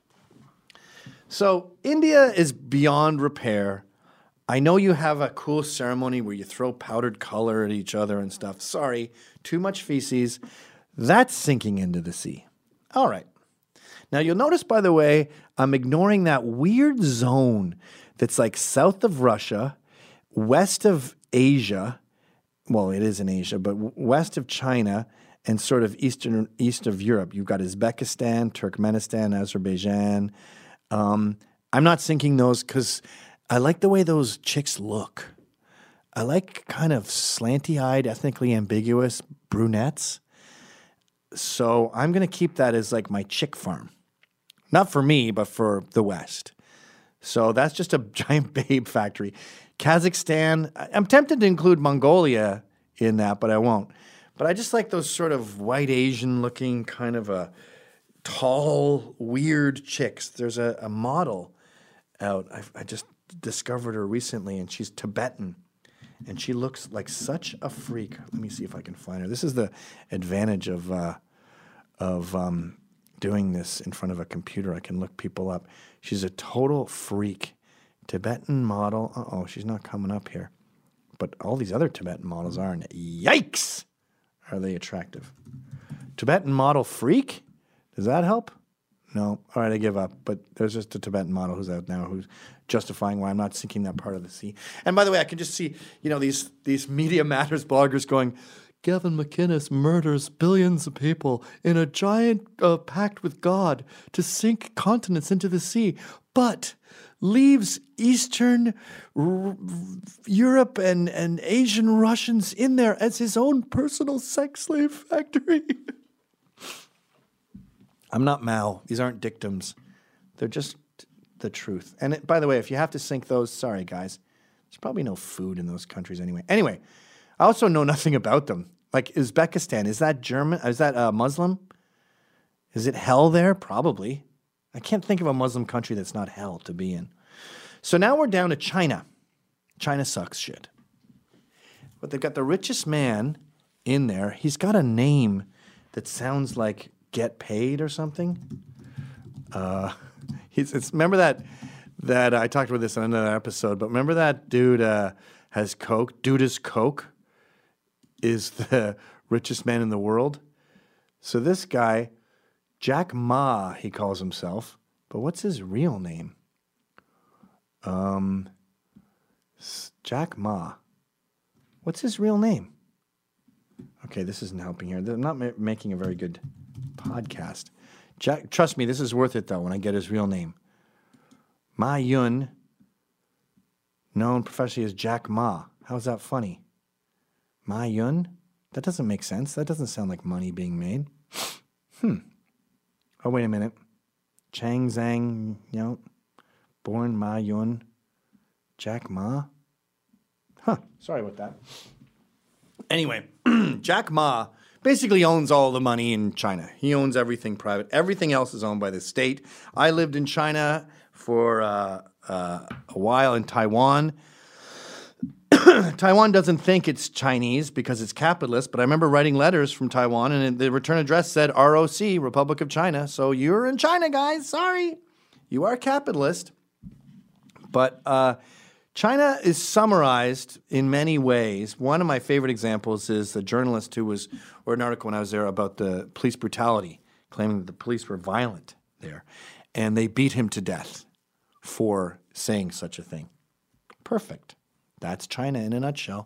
So India is beyond repair. I know you have a cool ceremony where you throw powdered color at each other and stuff. Sorry, too much feces. That's sinking into the sea. All right. Now, you'll notice, by the way, I'm ignoring that weird zone that's like south of Russia, west of Asia. Well, it is in Asia, but west of China and sort of eastern east of Europe. You've got Uzbekistan, Turkmenistan, Azerbaijan. Um, I'm not sinking those because I like the way those chicks look. I like kind of slanty-eyed, ethnically ambiguous brunettes. So I'm going to keep that as like my chick farm. Not for me, but for the West. So that's just a giant babe factory. Kazakhstan, I'm tempted to include Mongolia in that, but I won't. But I just like those sort of white Asian looking kind of a tall, weird chicks. There's a, a model out. I, I just discovered her recently, and she's Tibetan. And she looks like such a freak. Let me see if I can find her. This is the advantage of uh, of um, doing this in front of a computer. I can look people up. She's a total freak. Tibetan model. Uh-oh, she's not coming up here. But all these other Tibetan models are. And yikes! Are they attractive? Tibetan model freak? Does that help? No. All right, I give up. But there's just a Tibetan model who's out now who's justifying why I'm not sinking that part of the sea. And by the way, I can just see, you know, these these Media Matters bloggers going, Gavin McInnes murders billions of people in a giant uh, pact with God to sink continents into the sea, but leaves Eastern R- Europe and, and Asian Russians in there as his own personal sex slave factory. I'm not Mao. These aren't dictums. They're just the truth. And it, by the way, if you have to sink those, sorry, guys. There's probably no food in those countries anyway. Anyway, I also know nothing about them. Like Uzbekistan, is that German? Is that uh, Muslim? Is it hell there? Probably. I can't think of a Muslim country that's not hell to be in. So now we're down to China. China sucks shit. But they've got the richest man in there. He's got a name that sounds like Get Paid or something. Uh, he's it's remember that that I talked about this in another episode, but remember that dude uh, has Coke. Dude is Coke is the richest man in the world. So this guy, Jack Ma, he calls himself, but what's his real name? Um, Jack Ma. What's his real name? Okay, this isn't helping here. I'm not ma- making a very good podcast. Jack, trust me, this is worth it, though, when I get his real name. Ma Yun, known professionally as Jack Ma. How's that funny? Ma Yun? That doesn't make sense. That doesn't sound like money being made. Hmm. Oh, wait a minute. Chang Zhang, you know, born Ma Yun, Jack Ma? Huh, sorry about that. Anyway, Jack Ma basically owns all the money in China. He owns everything private. Everything else is owned by the state. I lived in China for uh, uh, a while in Taiwan. Taiwan doesn't think it's Chinese because it's capitalist, but I remember writing letters from Taiwan, and the return address said R O C, Republic of China. So you're in China, guys. Sorry. You are capitalist. But uh, China is summarized in many ways. One of my favorite examples is the journalist who was, or an article when I was there about the police brutality, claiming that the police were violent there. And they beat him to death for saying such a thing. Perfect. That's China in a nutshell.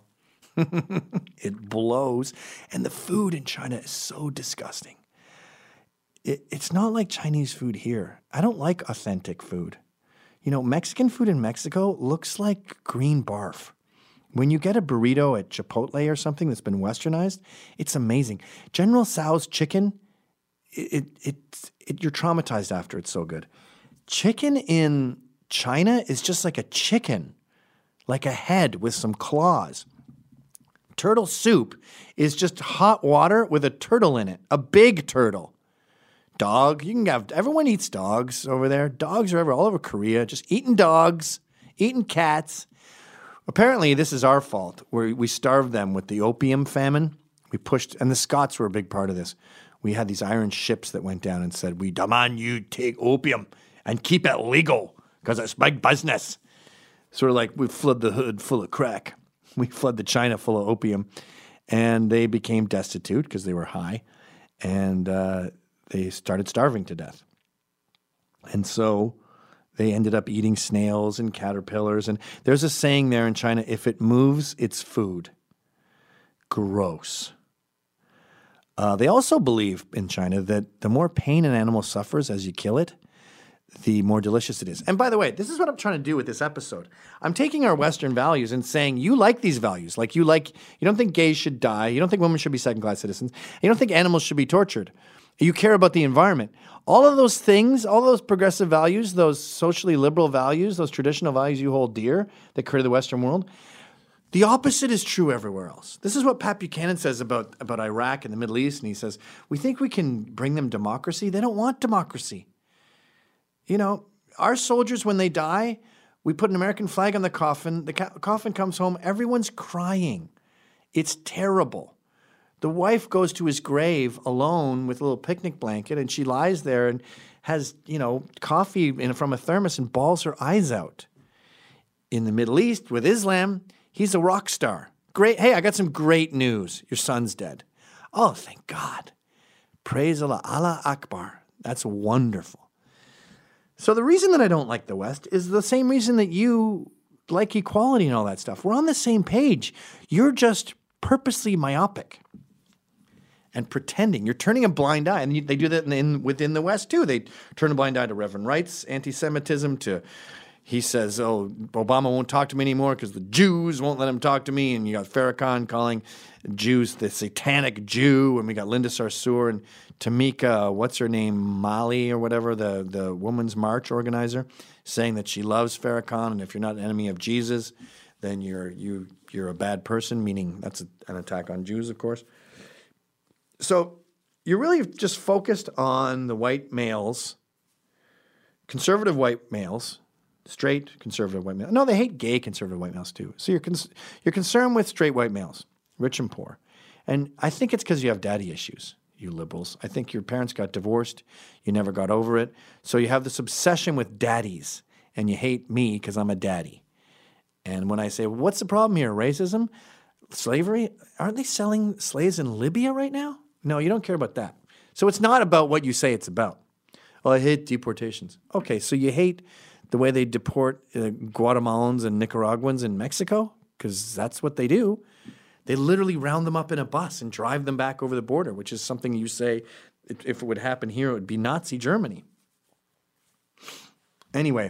It blows. And the food in China is so disgusting. It, it's not like Chinese food here. I don't like authentic food. You know, Mexican food in Mexico looks like green barf. When you get a burrito at Chipotle or something that's been westernized, it's amazing. General Tso's chicken, it, it, it, it, you're traumatized after. It's so good. Chicken in China is just like a chicken, like a head with some claws. Turtle soup is just hot water with a turtle in it, a big turtle. Dog, you can have, everyone eats dogs over there. Dogs are ever, all over Korea, just eating dogs, eating cats. Apparently, this is our fault, where we starved them with the opium famine. We pushed, and the Scots were a big part of this. We had these iron ships that went down and said, we demand you take opium and keep it legal, because it's big business. Sort of like we flood the hood full of crack. We flood the China full of opium. And they became destitute because they were high. And uh, they started starving to death. And so they ended up eating snails and caterpillars. And there's a saying there in China, if it moves, it's food. Gross. Uh, they also believe in China that the more pain an animal suffers as you kill it, the more delicious it is. And by the way, this is what I'm trying to do with this episode. I'm taking our Western values and saying, you like these values. Like you like, you don't think gays should die. You don't think women should be second-class citizens. You don't think animals should be tortured. You care about the environment. All of those things, all those progressive values, those socially liberal values, those traditional values you hold dear that created the Western world, the opposite is true everywhere else. This is what Pat Buchanan says about, about Iraq and the Middle East. And he says, we think we can bring them democracy. They don't want democracy. You know, our soldiers, when they die, we put an American flag on the coffin. The ca- coffin comes home. Everyone's crying. It's terrible. The wife goes to his grave alone with a little picnic blanket, and she lies there and has, you know, coffee in, from a thermos and bawls her eyes out. In the Middle East, with Islam, he's a rock star. Great. Hey, I got some great news. Your son's dead. Oh, thank God. Praise Allah. Allah Akbar. That's wonderful. So the reason that I don't like the West is the same reason that you like equality and all that stuff. We're on the same page. You're just purposely myopic and pretending. You're turning a blind eye. And you, they do that in, in, within the West, too. They turn a blind eye to Reverend rights, anti-Semitism, to, he says, oh, Obama won't talk to me anymore because the Jews won't let him talk to me. And you got Farrakhan calling Jews the satanic Jew. And we got Linda Sarsour and Tamika, what's her name, Mali or whatever, the, the Women's March organizer, saying that she loves Farrakhan. And if you're not an enemy of Jesus, then you're, you, you're a bad person, meaning that's a, an attack on Jews, of course. So you're really just focused on the white males, conservative white males, straight conservative white males. No, they hate gay conservative white males too. So you're cons- you're concerned with straight white males, rich and poor. And I think it's because you have daddy issues, you liberals. I think your parents got divorced. You never got over it. So you have this obsession with daddies, and you hate me because I'm a daddy. And when I say, well, what's the problem here? Racism? Slavery? Aren't they selling slaves in Libya right now? No, you don't care about that. So it's not about what you say it's about. Oh, I hate deportations. Okay, so you hate the way they deport uh, Guatemalans and Nicaraguans in Mexico? Because that's what they do. They literally round them up in a bus and drive them back over the border, which is something you say, if it would happen here, it would be Nazi Germany. Anyway,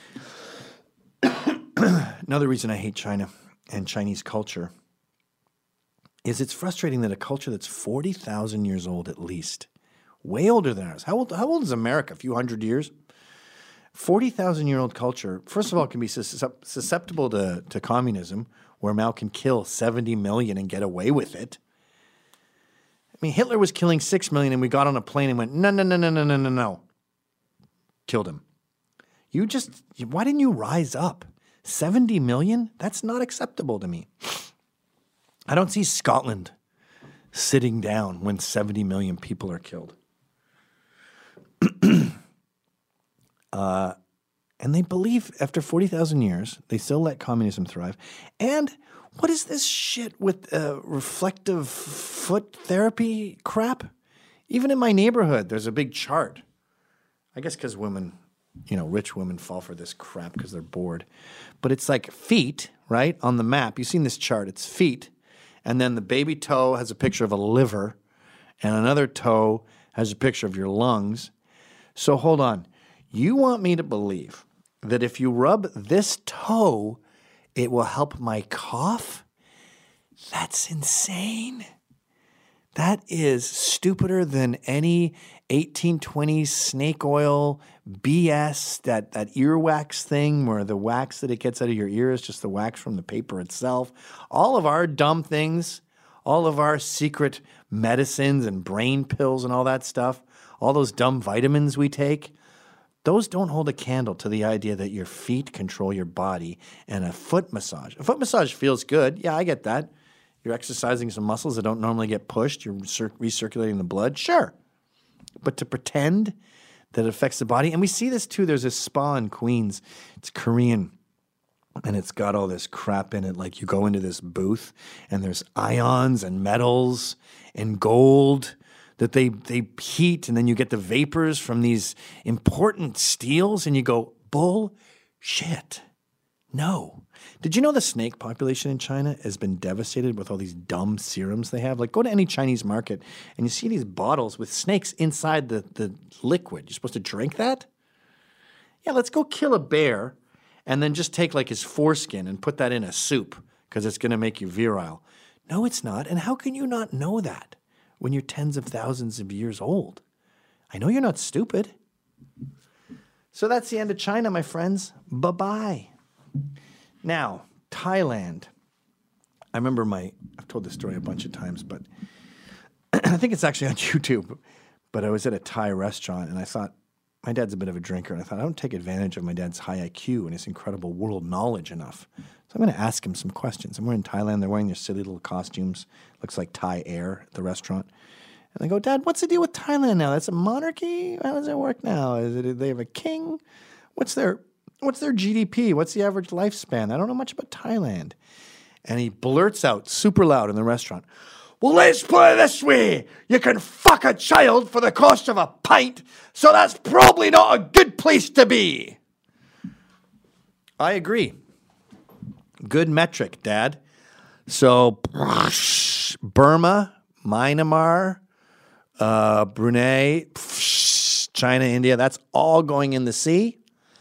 another reason I hate China and Chinese culture is it's frustrating that a culture that's forty thousand years old at least, way older than ours. How old, how old is America? A few hundred years? forty thousand year old culture, first of all, can be susceptible to, to communism, where Mao can kill seventy million and get away with it. I mean, Hitler was killing six million and we got on a plane and went, no, no, no, no, no, no, no, no. Killed him. You just, why didn't you rise up? seventy million? That's not acceptable to me. I don't see Scotland sitting down when seventy million people are killed. uh, and they believe after forty thousand years, they still let communism thrive. And what is this shit with uh, reflective foot therapy crap? Even in my neighborhood, there's a big chart. I guess because women, you know, rich women fall for this crap because they're bored. But it's like feet, right, on the map. You've seen this chart. It's feet. And then the baby toe has a picture of a liver, and another toe has a picture of your lungs. So hold on. You want me to believe that if you rub this toe, it will help my cough? That's insane. That is stupider than any eighteen twenties snake oil B S, that, that earwax thing where the wax that it gets out of your ear is just the wax from the paper itself. All of our dumb things, all of our secret medicines and brain pills and all that stuff, all those dumb vitamins we take, those don't hold a candle to the idea that your feet control your body and a foot massage. A foot massage feels good. Yeah, I get that. You're exercising some muscles that don't normally get pushed. You're recirculating the blood. Sure. But to pretend that it affects the body, and we see this too. There's this spa in Queens. It's Korean, and it's got all this crap in it. Like you go into this booth, and there's ions and metals and gold that they they heat, and then you get the vapors from these important steels, and you go, bullshit. No. Did you know the snake population in China has been devastated with all these dumb serums they have? Like, go to any Chinese market and you see these bottles with snakes inside the, the liquid. You're supposed to drink that? Yeah, let's go kill a bear and then just take like his foreskin and put that in a soup because it's going to make you virile. No, it's not. And how can you not know that when you're tens of thousands of years old? I know you're not stupid. So that's the end of China, my friends. Bye-bye. Now, Thailand. I remember my, I've told this story a bunch of times, but I think it's actually on YouTube. But I was at a Thai restaurant, and I thought, my dad's a bit of a drinker, and I thought, I don't take advantage of my dad's high I Q and his incredible world knowledge enough. So I'm going to ask him some questions. And we're in Thailand. They're wearing their silly little costumes. Looks like Thai Air at the restaurant. And I go, Dad, what's the deal with Thailand now? That's a monarchy? How does it work now? Is it, do they have a king? What's their... What's their G D P? What's the average lifespan? I don't know much about Thailand. And he blurts out super loud in the restaurant, Well, let's put it this way. You can fuck a child for the cost of a pint, so that's probably not a good place to be. I agree. Good metric, Dad. So, Burma, Myanmar, uh, Brunei, China, India, that's all going in the sea.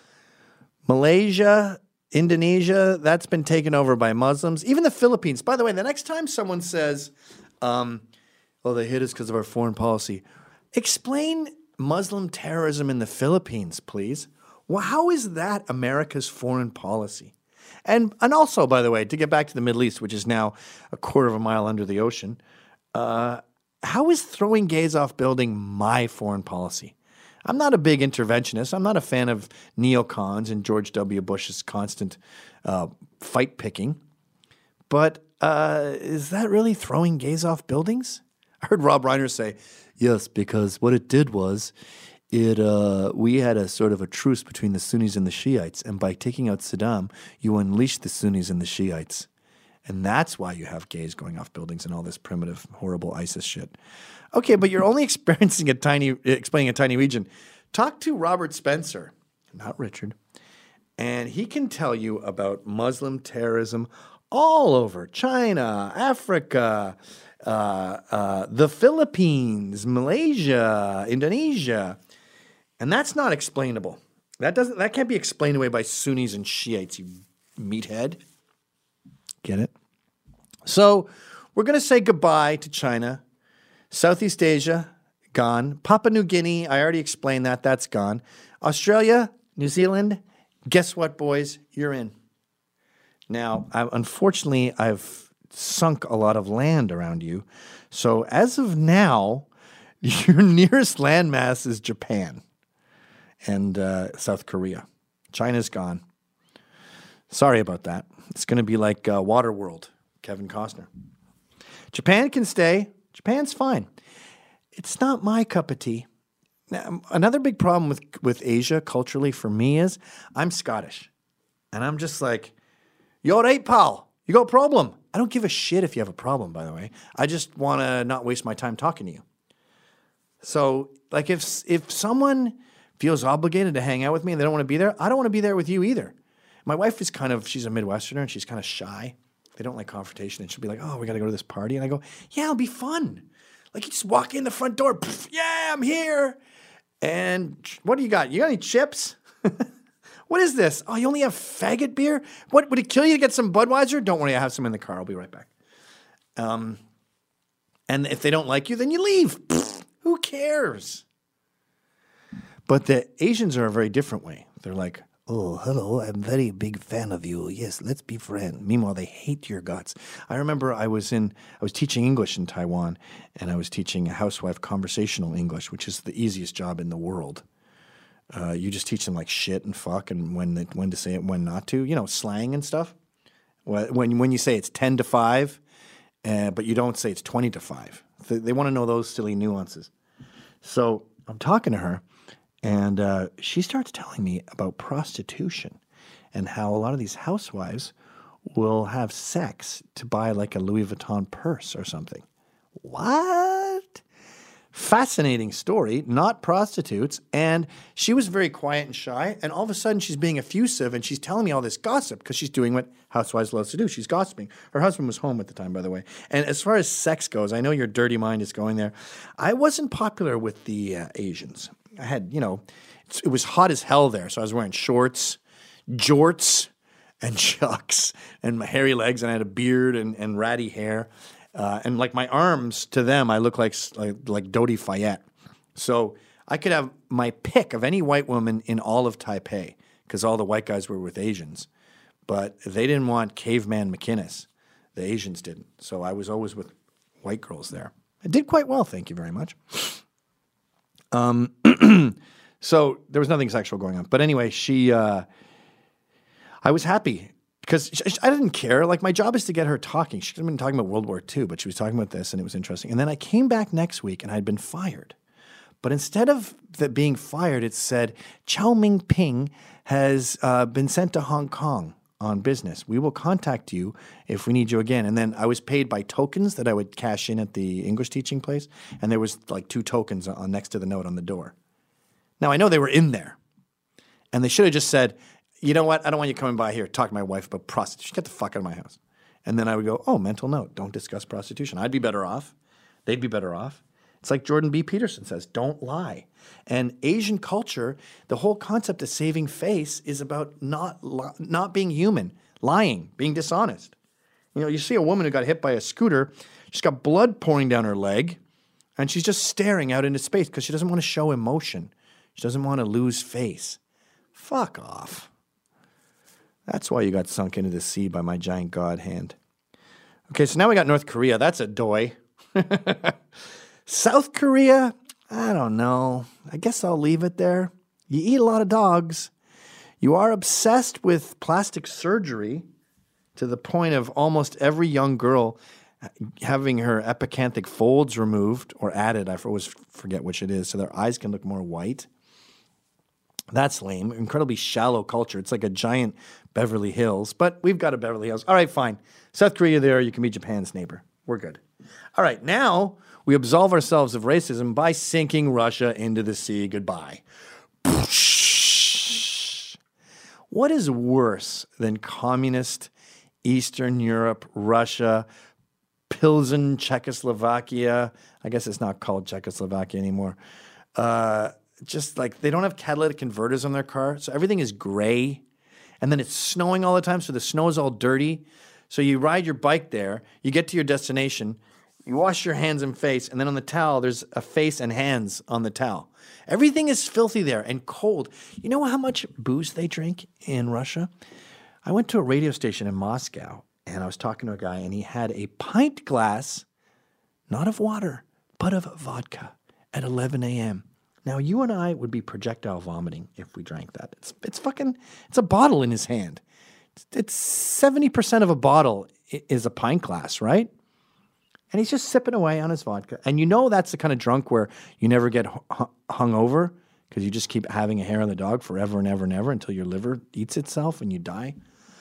Malaysia, Indonesia, that's been taken over by Muslims. Even the Philippines. By the way, the next time someone says, um, oh, they hit us because of our foreign policy, explain Muslim terrorism in the Philippines, please. Well, how is that America's foreign policy? And and also, by the way, to get back to the Middle East, which is now a quarter of a mile under the ocean, uh, how is throwing gays off building my foreign policy? I'm not a big interventionist. I'm not a fan of neocons and George W. Bush's constant uh, fight picking. But uh, is that really throwing gays off buildings? I heard Rob Reiner say, yes, because what it did was it uh, we had a sort of a truce between the Sunnis and the Shiites. And by taking out Saddam, you unleashed the Sunnis and the Shiites. And that's why you have gays going off buildings and all this primitive, horrible ISIS shit. Okay, but you're only experiencing a tiny, explaining a tiny region. Talk to Robert Spencer, not Richard, and he can tell you about Muslim terrorism all over China, Africa, uh, uh, the Philippines, Malaysia, Indonesia, and that's not explainable. That doesn't. That can't be explained away by Sunnis and Shiites. You meathead. Get it? So we're going to say goodbye to China. Southeast Asia, gone. Papua New Guinea, I already explained that. That's gone. Australia, New Zealand, guess what, boys? You're in. Now, I, unfortunately, I've sunk a lot of land around you. So as of now, your nearest landmass is Japan and uh, South Korea. China's gone. Sorry about that. It's going to be like uh, Waterworld, Kevin Costner. Japan can stay. Japan's fine. It's not my cup of tea. Now, another big problem with, with Asia culturally for me is I'm Scottish. And I'm just like, you all right, pal? You got a problem? I don't give a shit if you have a problem, by the way. I just want to not waste my time talking to you. So, like, if if someone feels obligated to hang out with me and they don't want to be there, I don't want to be there with you either. My wife is kind of, she's a Midwesterner and she's kind of shy. They don't like confrontation. And she'll be like, oh, we got to go to this party. And I go, yeah, it'll be fun. Like, you just walk in the front door. Pff, yeah, I'm here. And what do you got? You got any chips? What is this? Oh, you only have faggot beer? What, would it kill you to get some Budweiser? Don't worry, I have some in the car. I'll be right back. Um, and if they don't like you, then you leave. Pfft, who cares? But the Asians are a very different way. They're like, oh, hello, I'm a very big fan of you. Yes, let's be friends. Meanwhile, they hate your guts. I remember I was in, I was teaching English in Taiwan, and I was teaching housewife conversational English, which is the easiest job in the world. Uh, you just teach them like shit and fuck and when the, when to say it, when not to, you know, slang and stuff. When when you say it's ten to five, uh, but you don't say it's twenty to five. They, they want to know those silly nuances. So I'm talking to her. And uh, she starts telling me about prostitution and how a lot of these housewives will have sex to buy like a Louis Vuitton purse or something. What? Fascinating story, not prostitutes. And she was very quiet and shy. And all of a sudden she's being effusive and she's telling me all this gossip because she's doing what housewives love to do. She's gossiping. Her husband was home at the time, by the way. And as far as sex goes, I know your dirty mind is going there. I wasn't popular with the uh, Asians. I had, you know, it was hot as hell there. So I was wearing shorts, jorts, and chucks, and my hairy legs, and I had a beard and, and ratty hair. Uh, and like my arms, to them, I look like, like like Dodie Fayette. So I could have my pick of any white woman in all of Taipei because all the white guys were with Asians. But they didn't want Caveman McInnes. The Asians didn't. So I was always with white girls there. I did quite well, thank you very much. Um, so there was nothing sexual going on. But anyway, she, uh, I was happy because I didn't care. Like, my job is to get her talking. She could have been talking about World War Two, but she was talking about this and it was interesting. And then I came back next week and I'd been fired. But instead of the being fired, it said Chow Ming Ping has uh, been sent to Hong Kong on business. We will contact you if we need you again. And then I was paid by tokens that I would cash in at the English teaching place, and there was like two tokens on next to the note on the door. Now, I know they were in there, and they should have just said, you know what, I don't want you coming by here, talk to my wife about prostitution. Get the fuck out of my house. And then I would go, oh, mental note, don't discuss prostitution. I'd be better off. They'd be better off. It's like Jordan B. Peterson says, don't lie. And Asian culture, the whole concept of saving face is about not li- not being human, lying, being dishonest. You know, you see a woman who got hit by a scooter, she's got blood pouring down her leg, and she's just staring out into space because she doesn't want to show emotion. She doesn't want to lose face. Fuck off. That's why you got sunk into the sea by my giant god hand. Okay, so now we got North Korea. That's a doy. South Korea, I don't know. I guess I'll leave it there. You eat a lot of dogs. You are obsessed with plastic surgery to the point of almost every young girl having her epicanthic folds removed or added. I always forget which it is, so their eyes can look more white. That's lame. Incredibly shallow culture. It's like a giant Beverly Hills, but we've got a Beverly Hills. All right, fine. South Korea there, you can be Japan's neighbor. We're good. All right, now we absolve ourselves of racism by sinking Russia into the sea. Goodbye. What is worse than communist Eastern Europe, Russia, Pilsen, Czechoslovakia? I guess it's not called Czechoslovakia anymore. Uh, just like they don't have catalytic converters on their car, so everything is gray. And then it's snowing all the time, so the snow is all dirty. So you ride your bike there, you get to your destination, you wash your hands and face, and then on the towel, there's a face and hands on the towel. Everything is filthy there and cold. You know how much booze they drink in Russia? I went to a radio station in Moscow, and I was talking to a guy, and he had a pint glass, not of water, but of vodka at eleven a.m. Now, you and I would be projectile vomiting if we drank that. It's it's fucking, it's a bottle in his hand. It's, it's seventy percent of a bottle is a pint glass, right? And he's just sipping away on his vodka. And you know that's the kind of drunk where you never get hung hungover because you just keep having a hair on the dog forever and ever and ever until your liver eats itself and you die.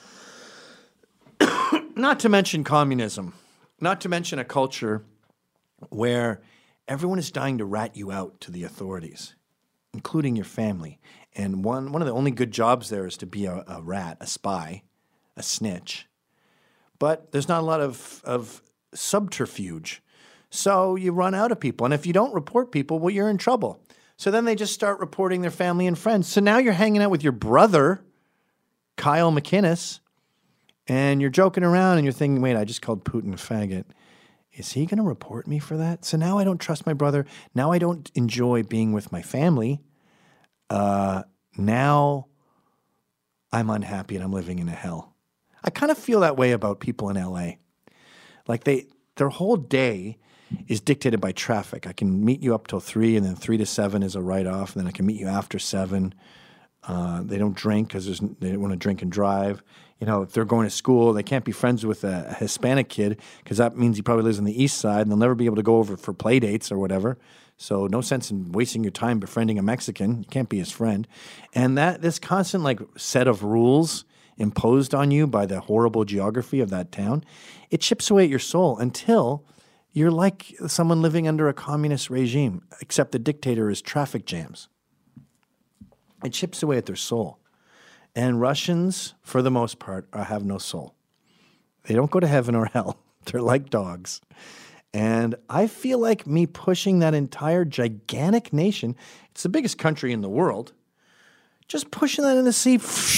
Not to mention communism. Not to mention a culture where everyone is dying to rat you out to the authorities, including your family. And one, one of the only good jobs there is to be a, a rat, a spy, a snitch. But there's not a lot of, of subterfuge. So you run out of people. And if you don't report people, well, you're in trouble. So then they just start reporting their family and friends. So now you're hanging out with your brother, Kyle McInnes, and you're joking around and you're thinking, wait, I just called Putin a faggot. Is he going to report me for that? So now I don't trust my brother. Now I don't enjoy being with my family. Uh, now I'm unhappy and I'm living in a hell. I kind of feel that way about people in L A. Like they, their whole day is dictated by traffic. I can meet you up till three, and then three to seven is a write-off, and then I can meet you after seven. Uh, they don't drink because they don't want to drink and drive. You know, if they're going to school, they can't be friends with a, a Hispanic kid because that means he probably lives on the east side and they'll never be able to go over for play dates or whatever. So no sense in wasting your time befriending a Mexican. You can't be his friend. And that this constant like set of rules imposed on you by the horrible geography of that town, it chips away at your soul until you're like someone living under a communist regime, except the dictator is traffic jams. It chips away at their soul. And Russians, for the most part, are, have no soul. They don't go to heaven or hell. They're like dogs. And I feel like me pushing that entire gigantic nation, it's the biggest country in the world, just pushing that in the sea,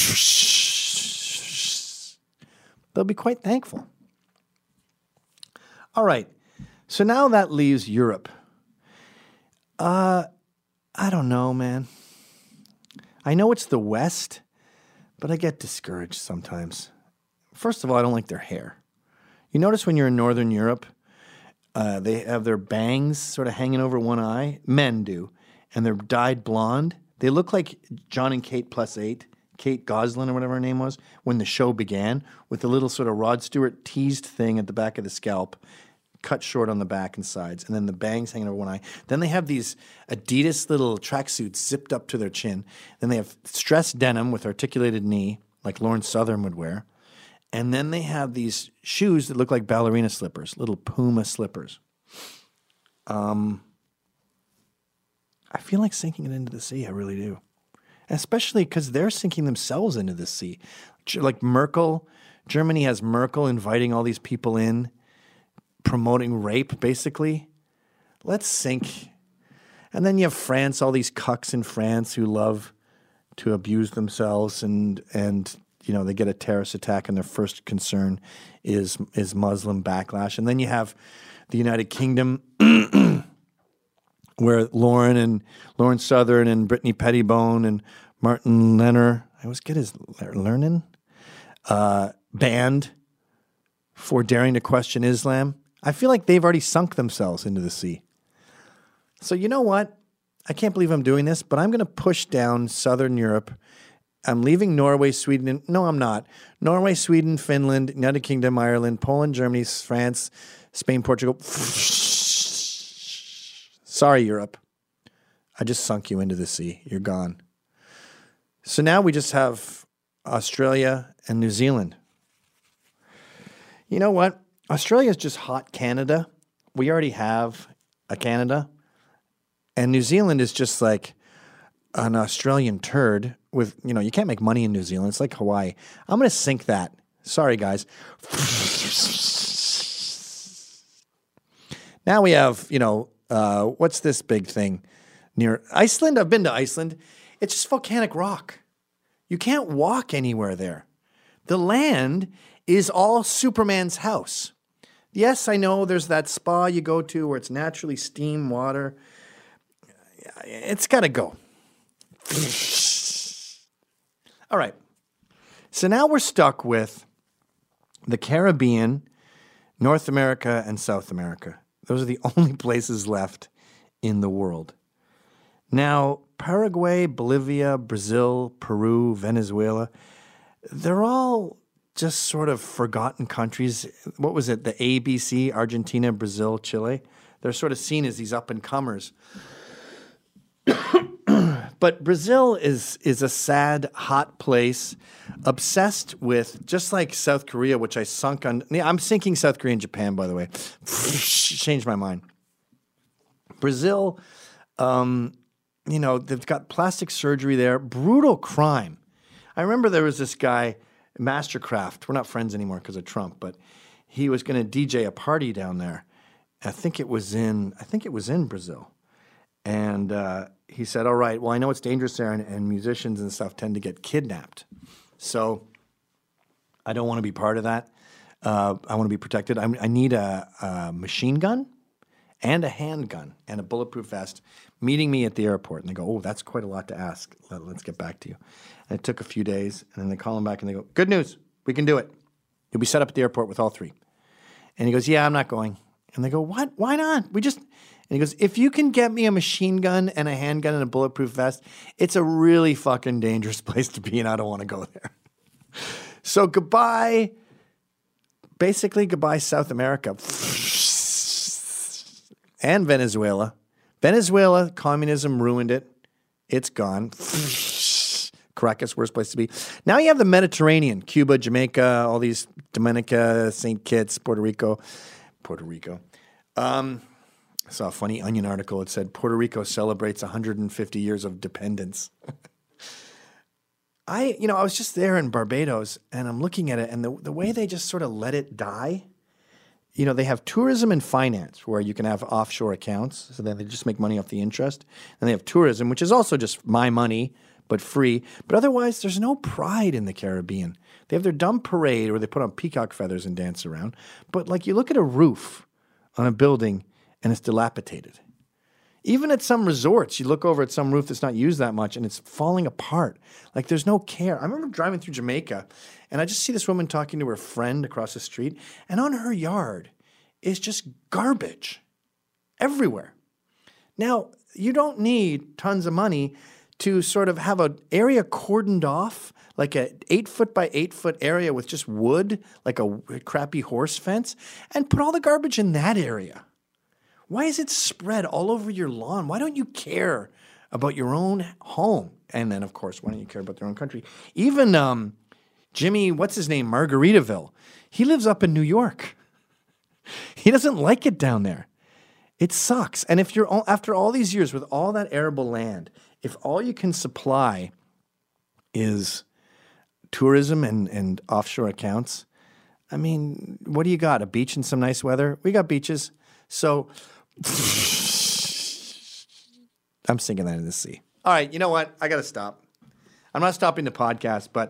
they'll be quite thankful. All right. So now that leaves Europe. Uh, I don't know, man. I know it's the West, but I get discouraged sometimes. First of all, I don't like their hair. You notice when you're in Northern Europe, uh, they have their bangs sort of hanging over one eye. Men do. And they're dyed blonde. They look like John and Kate plus eight, Kate Goslin or whatever her name was, when the show began, with the little sort of Rod Stewart teased thing at the back of the scalp, cut short on the back and sides, and then the bangs hanging over one eye. Then they have these Adidas little tracksuits zipped up to their chin. Then they have stressed denim with articulated knee, like Lauren Southern would wear. And then they have these shoes that look like ballerina slippers, little Puma slippers. Um, I feel like sinking it into the sea. I really do. Especially because they're sinking themselves into the sea. Like Merkel, Germany has Merkel inviting all these people in, promoting rape, basically. Let's sink. And then you have France, all these cucks in France who love to abuse themselves, and and you know they get a terrorist attack, and their first concern is is Muslim backlash. And then you have the United Kingdom, where Lauren and Lauren Southern and Brittany Pettibone and Martin Lerner, I always get his Lernen, uh, banned for daring to question Islam. I feel like they've already sunk themselves into the sea. So you know what? I can't believe I'm doing this, but I'm going to push down Southern Europe. I'm leaving Norway, Sweden. And, no, I'm not. Norway, Sweden, Finland, United Kingdom, Ireland, Poland, Germany, France, Spain, Portugal. Sorry, Europe. I just sunk you into the sea. You're gone. So now we just have Australia and New Zealand. You know what? Australia is just hot Canada. We already have a Canada. And New Zealand is just like an Australian turd with, you know, you can't make money in New Zealand. It's like Hawaii. I'm going to sink that. Sorry, guys. Now we have, you know, uh, what's this big thing near Iceland? I've been to Iceland. It's just volcanic rock. You can't walk anywhere there. The land is all Superman's house. Yes, I know there's that spa you go to where it's naturally steam water. It's got to go. All right. So now we're stuck with the Caribbean, North America, and South America. Those are the only places left in the world. Now, Paraguay, Bolivia, Brazil, Peru, Venezuela, they're all just sort of forgotten countries. What was it? The A B C, Argentina, Brazil, Chile. They're sort of seen as these up-and-comers. But Brazil is is a sad, hot place, obsessed with, just like South Korea, which I sunk on. Yeah, I'm sinking South Korea and Japan, by the way. Changed my mind. Brazil, um, you know, they've got plastic surgery there, brutal crime. I remember there was this guy, Mastercraft. We're not friends anymore because of Trump, but he was going to D J a party down there. I think it was in. I think it was in Brazil. And uh, he said, all right, well, I know it's dangerous there, and, and musicians and stuff tend to get kidnapped. So I don't want to be part of that. Uh, I want to be protected. I, I need a, a machine gun and a handgun and a bulletproof vest meeting me at the airport. And they go, oh, that's quite a lot to ask. Let, let's get back to you. And it took a few days. And then they call him back and they go, good news. We can do it. You'll be set up at the airport with all three. And he goes, yeah, I'm not going. And they go, what? Why not? We just... And he goes, if you can get me a machine gun and a handgun and a bulletproof vest, it's a really fucking dangerous place to be, and I don't want to go there. So goodbye, basically goodbye South America and Venezuela. Venezuela, communism ruined it. It's gone. Caracas, worst place to be. Now you have the Mediterranean, Cuba, Jamaica, all these, Dominica, Saint Kitts, Puerto Rico. Puerto Rico. Um... I saw a funny Onion article. It said Puerto Rico celebrates one hundred fifty years of dependence. I, you know, I was just there in Barbados, and I'm looking at it, and the the way they just sort of let it die. You know, they have tourism and finance, where you can have offshore accounts, so then they just make money off the interest. And they have tourism, which is also just my money, but free. But otherwise, there's no pride in the Caribbean. They have their dumb parade where they put on peacock feathers and dance around. But like, you look at a roof on a building, and it's dilapidated. Even at some resorts, you look over at some roof that's not used that much, and it's falling apart. Like, there's no care. I remember driving through Jamaica, and I just see this woman talking to her friend across the street, and on her yard is just garbage everywhere. Now, you don't need tons of money to sort of have an area cordoned off, like an eight foot by eight foot area with just wood, like a crappy horse fence, and put all the garbage in that area. Why is it spread all over your lawn? Why don't you care about your own home? And then, of course, why don't you care about their own country? Even um, Jimmy, what's his name? Margaritaville. He lives up in New York. He doesn't like it down there. It sucks. And if you're all, after all these years with all that arable land, if all you can supply is tourism and, and offshore accounts, I mean, what do you got? A beach and some nice weather? We got beaches. So I'm sinking that in the sea. All right, you know what? I got to stop. I'm not stopping the podcast, but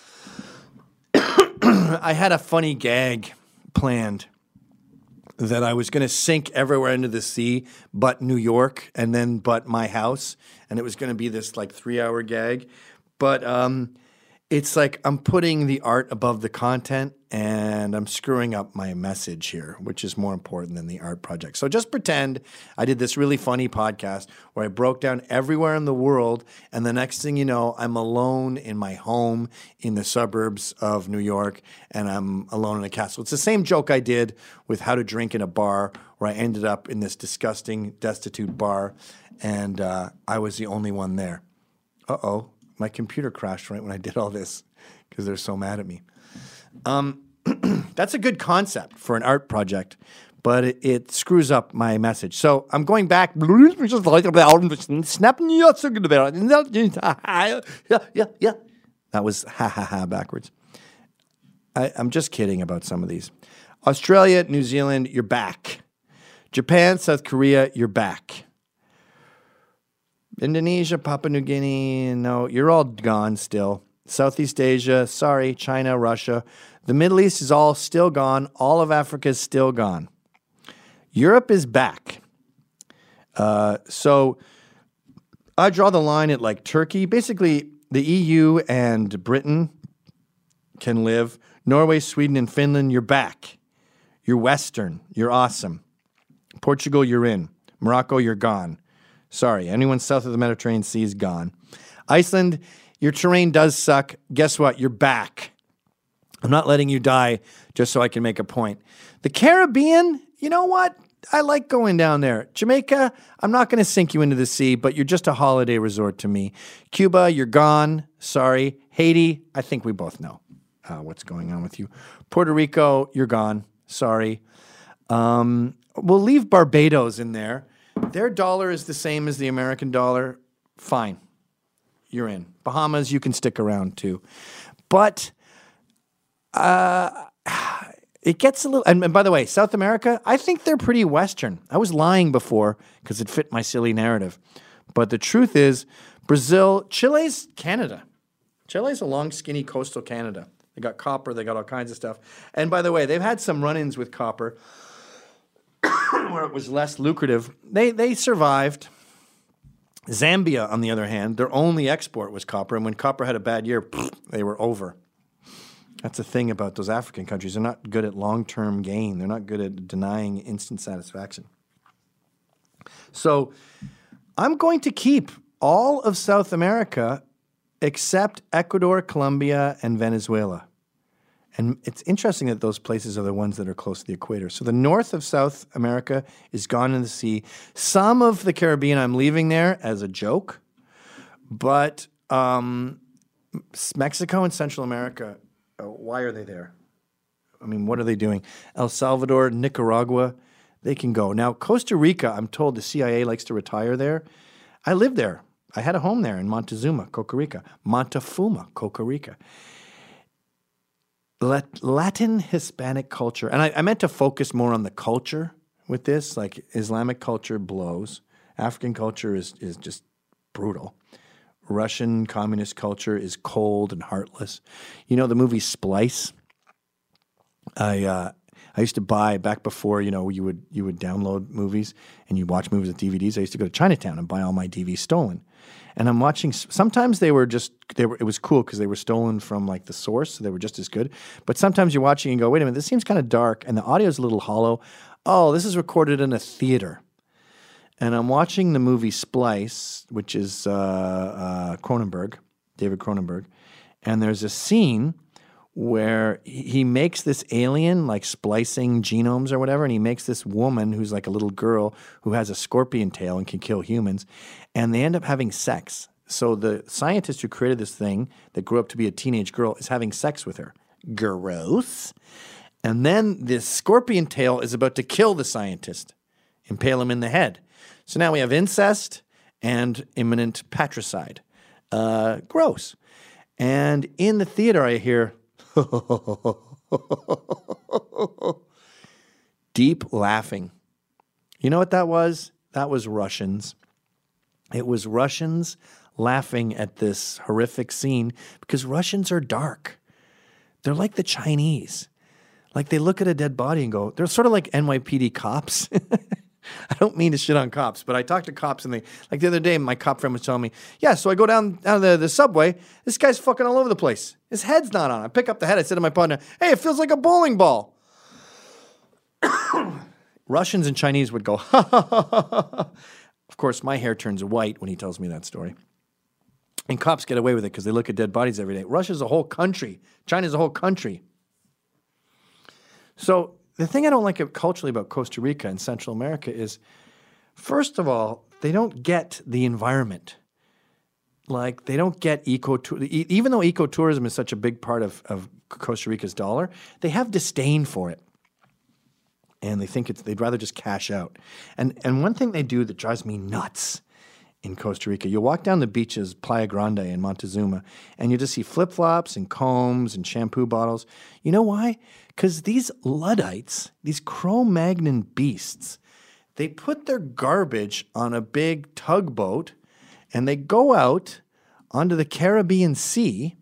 I had a funny gag planned that I was going to sink everywhere into the sea but New York and then but my house. And it was going to be this like three-hour gag. But um, it's like I'm putting the art above the content and I'm screwing up my message here, which is more important than the art project. So just pretend I did this really funny podcast where I broke down everywhere in the world, and the next thing you know, I'm alone in my home in the suburbs of New York, and I'm alone in a castle. It's the same joke I did with How to Drink in a Bar, where I ended up in this disgusting, destitute bar, and uh, I was the only one there. Uh-oh, my computer crashed right when I did all this because they're so mad at me. Um, that's a good concept for an art project, but it, it screws up my message. So I'm going back. Yeah, yeah, yeah. That was ha ha ha backwards. I, I'm just kidding about some of these. Australia, New Zealand, you're back. Japan, South Korea, you're back. Indonesia, Papua New Guinea, no, you're all gone still. Southeast Asia, sorry, China, Russia. The Middle East is all still gone. All of Africa is still gone. Europe is back. Uh, so I draw the line at like Turkey. Basically, the E U and Britain can live. Norway, Sweden, and Finland, you're back. You're Western. You're awesome. Portugal, you're in. Morocco, you're gone. Sorry, anyone south of the Mediterranean Sea is gone. Iceland, your terrain does suck. Guess what? You're back. I'm not letting you die just so I can make a point. The Caribbean, you know what? I like going down there. Jamaica, I'm not going to sink you into the sea, but you're just a holiday resort to me. Cuba, you're gone. Sorry. Haiti, I think we both know uh, what's going on with you. Puerto Rico, you're gone. Sorry. Um, we'll leave Barbados in there. Their dollar is the same as the American dollar. Fine. You're in. Bahamas, you can stick around too. But uh, it gets a little... And, and by the way, South America, I think they're pretty Western. I was lying before because it fit my silly narrative. But the truth is, Brazil, Chile's Canada. Chile's a long, skinny coastal Canada. They got copper. They got all kinds of stuff. And by the way, they've had some run-ins with copper where it was less lucrative. They they survived. Zambia, on the other hand, their only export was copper, and when copper had a bad year, they were over. That's the thing about those African countries. They're not good at long-term gain. They're not good at denying instant satisfaction. So I'm going to keep all of South America except Ecuador, Colombia, and Venezuela. And it's interesting that those places are the ones that are close to the equator. So the north of South America is gone in the sea. Some of the Caribbean I'm leaving there as a joke. But um, Mexico and Central America, uh, why are they there? I mean, what are they doing? El Salvador, Nicaragua, they can go. Now, Costa Rica, I'm told the C I A likes to retire there. I lived there. I had a home there in Montezuma, Costa Rica. Montefuma, Costa Rica. Latin Hispanic culture, and I, I meant to focus more on the culture with this, like Islamic culture blows. African culture is, is just brutal. Russian communist culture is cold and heartless. You know the movie Splice? I uh, I used to buy, back before, you know, you would you would download movies and you watch movies with D V Ds. I used to go to Chinatown and buy all my D V Ds stolen. And I'm watching, sometimes they were just, they were. It was cool because they were stolen from like the source, so they were just as good. But sometimes you're watching and go, wait a minute, this seems kind of dark and the audio's a little hollow. Oh, this is recorded in a theater. And I'm watching the movie Splice, which is uh, uh, Cronenberg, David Cronenberg. And there's a scene where he makes this alien, like splicing genomes or whatever, and he makes this woman who's like a little girl who has a scorpion tail and can kill humans, and they end up having sex. So the scientist who created this thing that grew up to be a teenage girl is having sex with her. Gross. And then this scorpion tail is about to kill the scientist, impale him in the head. So now we have incest and imminent patricide. Uh, gross. And in the theater, I hear deep laughing. You know what that was? That was Russians. It was Russians laughing at this horrific scene because Russians are dark. They're like the Chinese. Like they look at a dead body and go, they're sort of like N Y P D cops. I don't mean to shit on cops, but I talk to cops and they, like the other day, my cop friend was telling me, yeah, so I go down, down the, the subway. This guy's fucking all over the place. His head's not on. I pick up the head. I said to my partner, hey, it feels like a bowling ball. Russians and Chinese would go, ha, ha, ha, ha, ha. Of course, my hair turns white when he tells me that story. And cops get away with it because they look at dead bodies every day. Russia's a whole country. China's a whole country. So the thing I don't like culturally about Costa Rica and Central America is, first of all, they don't get the environment. Like, they don't get eco, even though ecotourism is such a big part of, of Costa Rica's dollar, they have disdain for it. And they think it's, they'd rather just cash out. And and one thing they do that drives me nuts in Costa Rica, you'll walk down the beaches, Playa Grande and Montezuma, and you just see flip-flops and combs and shampoo bottles. You know why? Because these Luddites, these Cro-Magnon beasts, they put their garbage on a big tugboat and they go out onto the Caribbean Sea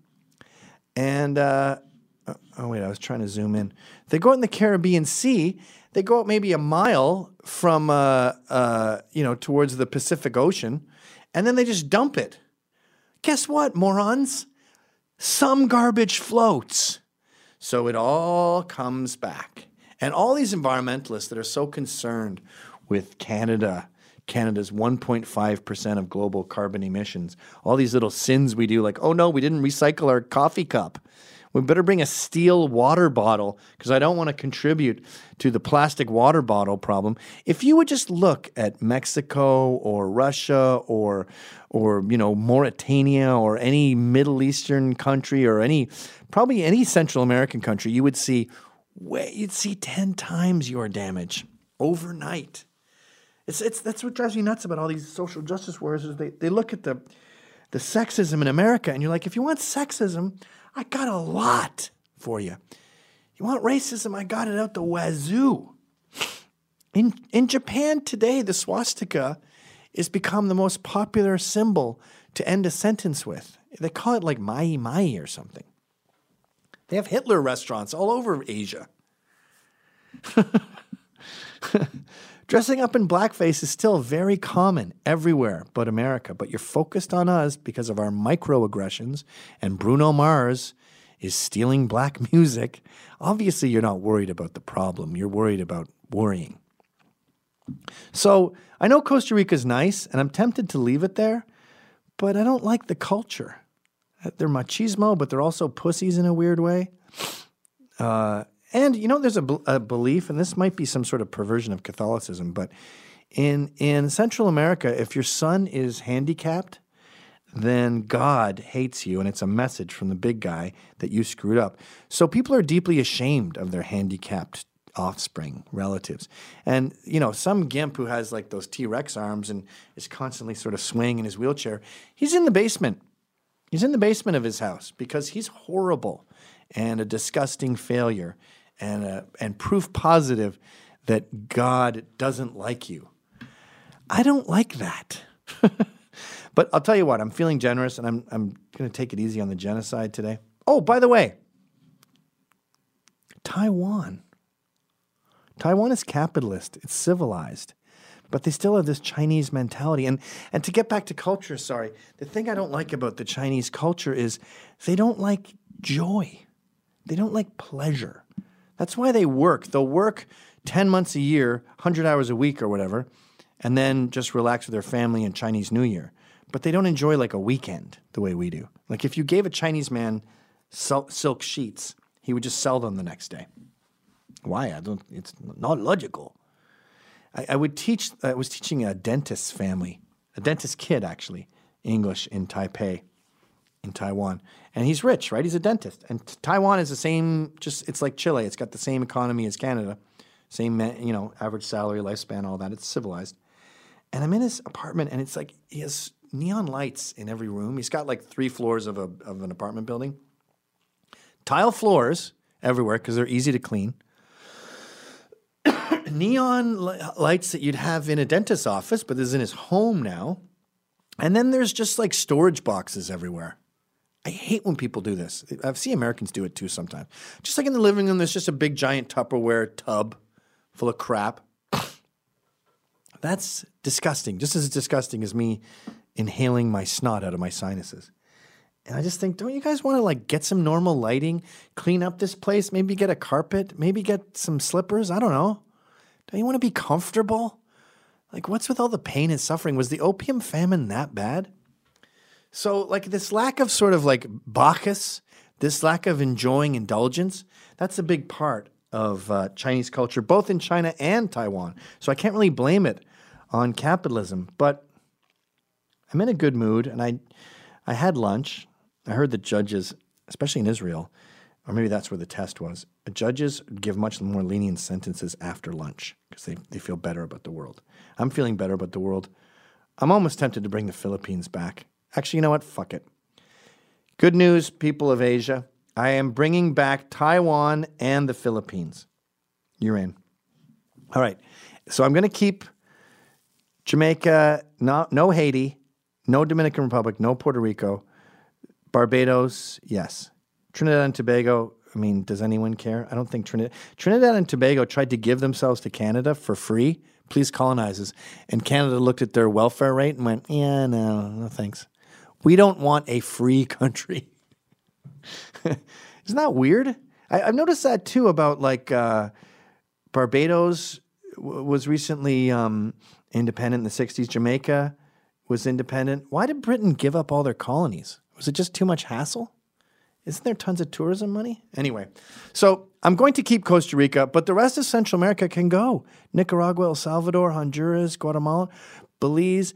and, uh, oh wait, I was trying to zoom in. They go out in the Caribbean Sea. They go out maybe a mile from, uh, uh, you know, towards the Pacific Ocean, and then they just dump it. Guess what, morons? Some garbage floats. So it all comes back. And all these environmentalists that are so concerned with Canada, Canada's one point five percent of global carbon emissions, all these little sins we do, like, oh no, we didn't recycle our coffee cup. We better bring a steel water bottle because I don't want to contribute to the plastic water bottle problem. If you would just look at Mexico or Russia or, or you know, Mauritania or any Middle Eastern country or any, probably any Central American country, you would see, you'd see ten times your damage overnight. It's it's that's what drives me nuts about all these social justice warriors. Is they they look at the the sexism in America and you're like, if you want sexism, I got a lot for you. You want racism? I got it out the wazoo. In in Japan today, the swastika has become the most popular symbol to end a sentence with. They call it like mai mai or something. They have Hitler restaurants all over Asia. Dressing up in blackface is still very common everywhere but America. But you're focused on us because of our microaggressions, and Bruno Mars is stealing black music. Obviously, you're not worried about the problem. You're worried about worrying. So I know Costa Rica is nice, and I'm tempted to leave it there, but I don't like the culture. They're machismo, but they're also pussies in a weird way. Uh, and, you know, there's a, a belief, and this might be some sort of perversion of Catholicism, but in, in Central America, if your son is handicapped, then God hates you, and it's a message from the big guy that you screwed up. So people are deeply ashamed of their handicapped offspring, relatives. And, you know, some gimp who has like those T-Rex arms and is constantly sort of swaying in his wheelchair, he's in the basement. He's in the basement of his house because he's horrible and a disgusting failure and, a, and proof positive that God doesn't like you. I don't like that. But I'll tell you what, I'm feeling generous, and I'm I'm going to take it easy on the genocide today. Oh, by the way, Taiwan. Taiwan is capitalist. It's civilized. But they still have this Chinese mentality. And, and to get back to culture, sorry, the thing I don't like about the Chinese culture is they don't like joy. They don't like pleasure. That's why they work. They'll work ten months a year, one hundred hours a week or whatever, and then just relax with their family in Chinese New Year. But they don't enjoy like a weekend the way we do. Like if you gave a Chinese man sil- silk sheets, he would just sell them the next day. Why? I don't. It's not logical. I, I would teach. I was teaching a dentist's family, a dentist kid actually, English in Taipei, in Taiwan. And he's rich, right? He's a dentist. And t- Taiwan is the same, just it's like Chile. It's got the same economy as Canada, same, you know, average salary, lifespan, all that. It's civilized. And I'm in his apartment, and it's like he has neon lights in every room. He's got like three floors of a of an apartment building. Tile floors everywhere because they're easy to clean. Neon li- lights that you'd have in a dentist's office, but this is in his home now. And then there's just like storage boxes everywhere. I hate when people do this. I see Americans do it too sometimes. Just like in the living room, there's just a big giant Tupperware tub full of crap. That's disgusting, just as disgusting as me inhaling my snot out of my sinuses. And I just think, don't you guys want to like get some normal lighting, clean up this place, maybe get a carpet, maybe get some slippers? I don't know. Don't you want to be comfortable? Like, what's with all the pain and suffering? Was the opium famine that bad? So, like, this lack of sort of like Bacchus, this lack of enjoying indulgence, that's a big part of uh, Chinese culture, both in China and Taiwan. So I can't really blame it on capitalism. But I'm in a good mood, and I, I had lunch. I heard that judges, especially in Israel, or maybe that's where the test was, judges give much more lenient sentences after lunch because they, they feel better about the world. I'm feeling better about the world. I'm almost tempted to bring the Philippines back. Actually, you know what? Fuck it. Good news, people of Asia. I am bringing back Taiwan and the Philippines. You're in. All right. So I'm going to keep Jamaica, no, no Haiti, no Dominican Republic, no Puerto Rico. Barbados, yes. Trinidad and Tobago, I mean, does anyone care? I don't think Trinidad. Trinidad and Tobago tried to give themselves to Canada for free. Please colonize us. And Canada looked at their welfare rate and went, yeah, no, no thanks. We don't want a free country. Isn't that weird? I, I've noticed that too about like uh, Barbados w- was recently um, independent in the sixties. Jamaica was independent. Why did Britain give up all their colonies? Was it just too much hassle? Isn't there tons of tourism money? Anyway, so I'm going to keep Costa Rica, but the rest of Central America can go. Nicaragua, El Salvador, Honduras, Guatemala, Belize,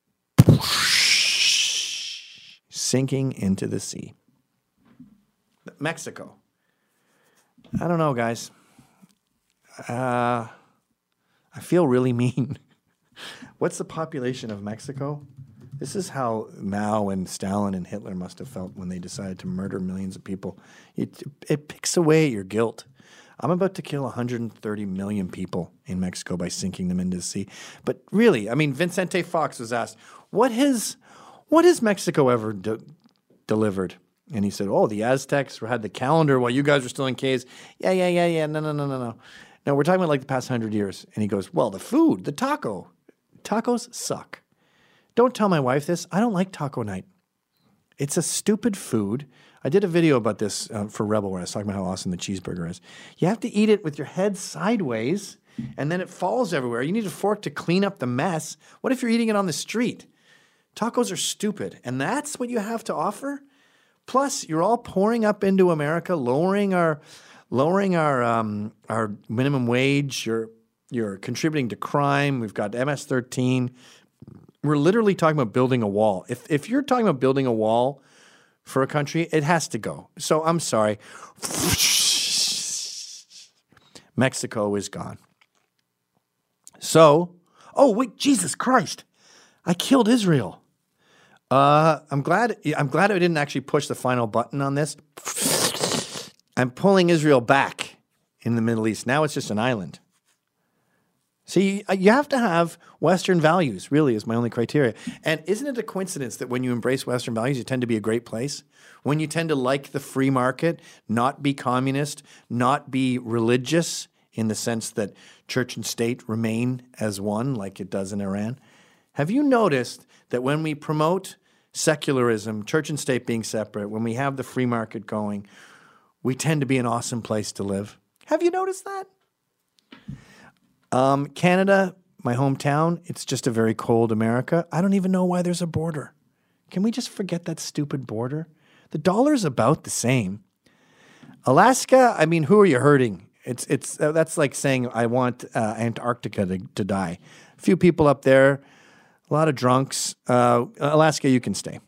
sinking into the sea. Mexico. I don't know, guys. Uh, I feel really mean. What's the population of Mexico? This is how Mao and Stalin and Hitler must have felt when they decided to murder millions of people. It, it picks away at your guilt. I'm about to kill one hundred thirty million people in Mexico by sinking them into the sea. But really, I mean, Vicente Fox was asked, what has, what has Mexico ever de- delivered? And he said, oh, the Aztecs had the calendar while you guys were still in caves. Yeah, yeah, yeah, yeah. No, no, no, no, no. No, we're talking about like the past hundred years. And he goes, well, the food, the taco. Tacos suck. Don't tell my wife this. I don't like taco night. It's a stupid food. I did a video about this uh, for Rebel where I was talking about how awesome the cheeseburger is. You have to eat it with your head sideways, and then it falls everywhere. You need a fork to clean up the mess. What if you're eating it on the street? Tacos are stupid, and that's what you have to offer? Plus, you're all pouring up into America, lowering our lowering our um, our minimum wage. You're you're contributing to crime. We've got M S thirteen. We're literally talking about building a wall. If if you're talking about building a wall for a country, it has to go. So I'm sorry. Mexico is gone. So, oh wait, Jesus Christ! I killed Israel. Uh, I'm glad. I'm glad I didn't actually push the final button on this. I'm pulling Israel back in the Middle East. Now it's just an island. See, you have to have Western values, really, is my only criteria. And isn't it a coincidence that when you embrace Western values, you tend to be a great place? When you tend to like the free market, not be communist, not be religious in the sense that church and state remain as one, like it does in Iran. Have you noticed that when we promote secularism, church and state being separate, when we have the free market going, we tend to be an awesome place to live? Have you noticed that? Um, Canada, my hometown, it's just a very cold America. I don't even know why there's a border. Can we just forget that stupid border? The dollar's about the same. Alaska, I mean, who are you hurting? It's it's uh, that's like saying I want uh, Antarctica to, to die. A few people up there a lot of drunks. Uh, Alaska, you can stay.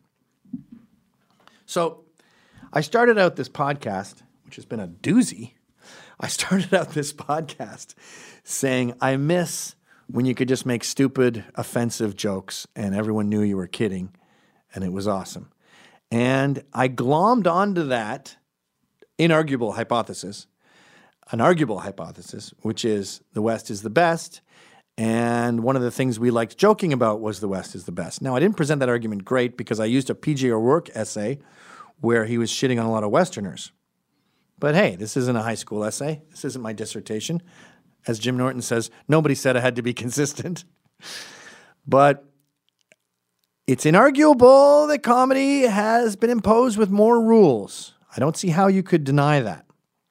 So I started out this podcast, which has been a doozy. I started out this podcast saying, I miss when you could just make stupid, offensive jokes and everyone knew you were kidding, and it was awesome. And I glommed onto that inarguable hypothesis, an arguable hypothesis, which is the West is the best. And one of the things we liked joking about was the West is the best. Now, I didn't present that argument great because I used a P J O'Rourke essay where he was shitting on a lot of Westerners. But hey, this isn't a high school essay. This isn't my dissertation. As Jim Norton says, nobody said I had to be consistent. But it's inarguable that comedy has been imposed with more rules. I don't see how you could deny that.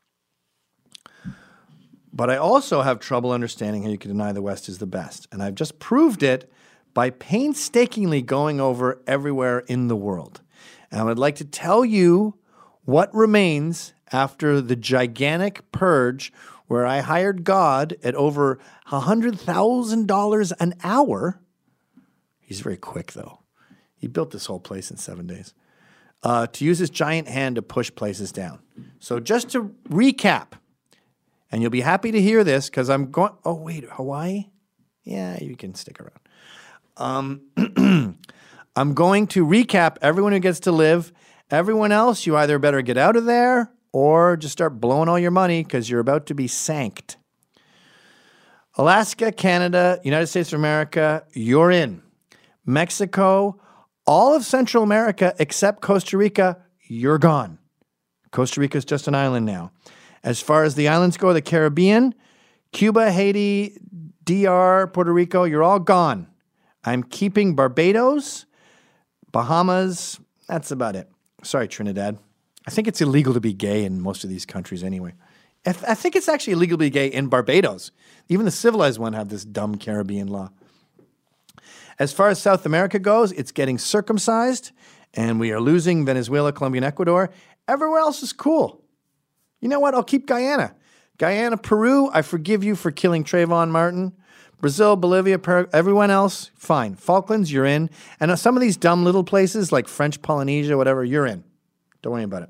But I also have trouble understanding how you could deny the West is the best. And I've just proved it by painstakingly going over everywhere in the world. And I would like to tell you what remains after the gigantic purge where I hired God at over one hundred thousand dollars an hour. He's very quick, though. He built this whole place in seven days. Uh, to use his giant hand to push places down. So just to recap, and you'll be happy to hear this because I'm going... Oh, wait, Hawaii? Yeah, you can stick around. Um, I'm going to recap everyone who gets to live. Everyone else, you either better get out of there or just start blowing all your money because you're about to be sanked. Alaska, Canada, United States of America, you're in. Mexico, all of Central America except Costa Rica, you're gone. Costa Rica is just an island now. As far as the islands go, the Caribbean, Cuba, Haiti, D R, Puerto Rico, you're all gone. I'm keeping Barbados, Bahamas, that's about it. Sorry, Trinidad. I think it's illegal to be gay in most of these countries anyway. I, th- I think it's actually illegal to be gay in Barbados. Even the civilized one have this dumb Caribbean law. As far as South America goes, it's getting circumcised, and we are losing Venezuela, Colombia, and Ecuador. Everywhere else is cool. You know what? I'll keep Guyana. Guyana, Peru, I forgive you for killing Trayvon Martin. Brazil, Bolivia, Peru, everyone else, fine. Falklands, you're in. And some of these dumb little places like French Polynesia, whatever, you're in. Don't worry about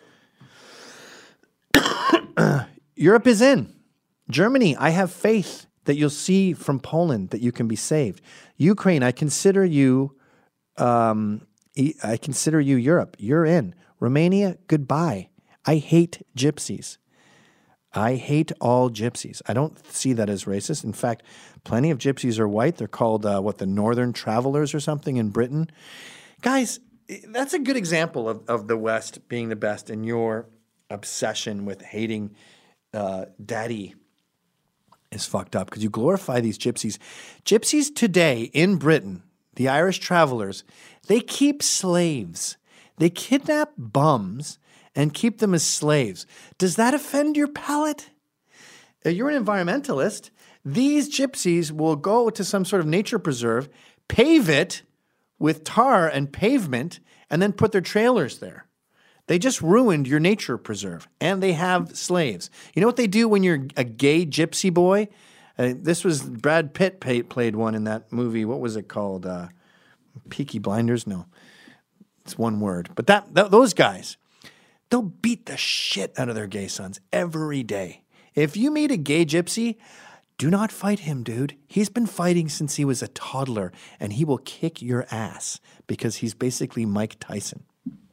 it. Europe is in. Germany, I have faith that you'll see from Poland that you can be saved. Ukraine, I consider you, um, I consider you Europe. You're in. Romania, goodbye. I hate gypsies. I hate all gypsies. I don't see that as racist. In fact, plenty of gypsies are white. They're called, uh, what, the Northern Travelers or something in Britain. Guys, that's a good example of, of the West being the best and your obsession with hating uh, daddy is fucked up because you glorify these gypsies. Gypsies today in Britain, the Irish travelers, they keep slaves. They kidnap bums and keep them as slaves. Does that offend your palate? You're an environmentalist. These gypsies will go to some sort of nature preserve, pave it with tar and pavement, and then put their trailers there. They just ruined your nature preserve, and they have slaves. You know what they do when you're a gay gypsy boy? Uh, this was Brad Pitt pay, played one in that movie. What was it called? Uh, Peaky Blinders? No. It's one word. But that, that those guys, they'll beat the shit out of their gay sons every day. If you meet a gay gypsy, do not fight him, dude. He's been fighting since he was a toddler, and he will kick your ass because he's basically Mike Tyson.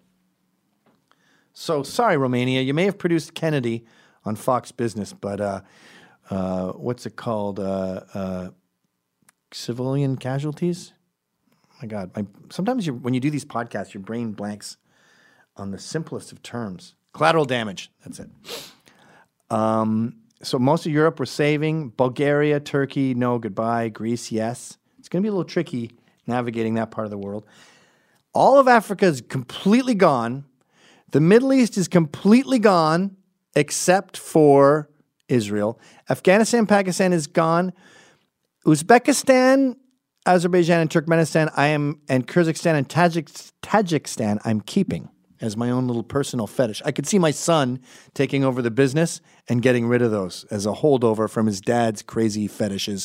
So, sorry, Romania. You may have produced Kennedy on Fox Business, but uh, uh, what's it called? Uh, uh, civilian casualties? Oh my God. My, sometimes you, when you do these podcasts, your brain blanks on the simplest of terms. Collateral damage. That's it. Um, so most of Europe we're saving. Bulgaria, Turkey, no, goodbye. Greece, yes. It's going to be a little tricky navigating that part of the world. All of Africa is completely gone. The Middle East is completely gone, except for Israel. Afghanistan, Pakistan is gone. Uzbekistan, Azerbaijan, and Turkmenistan, I am, and Kyrgyzstan and Tajik, Tajikistan, I'm keeping as my own little personal fetish. I could see my son taking over the business and getting rid of those as a holdover from his dad's crazy fetishes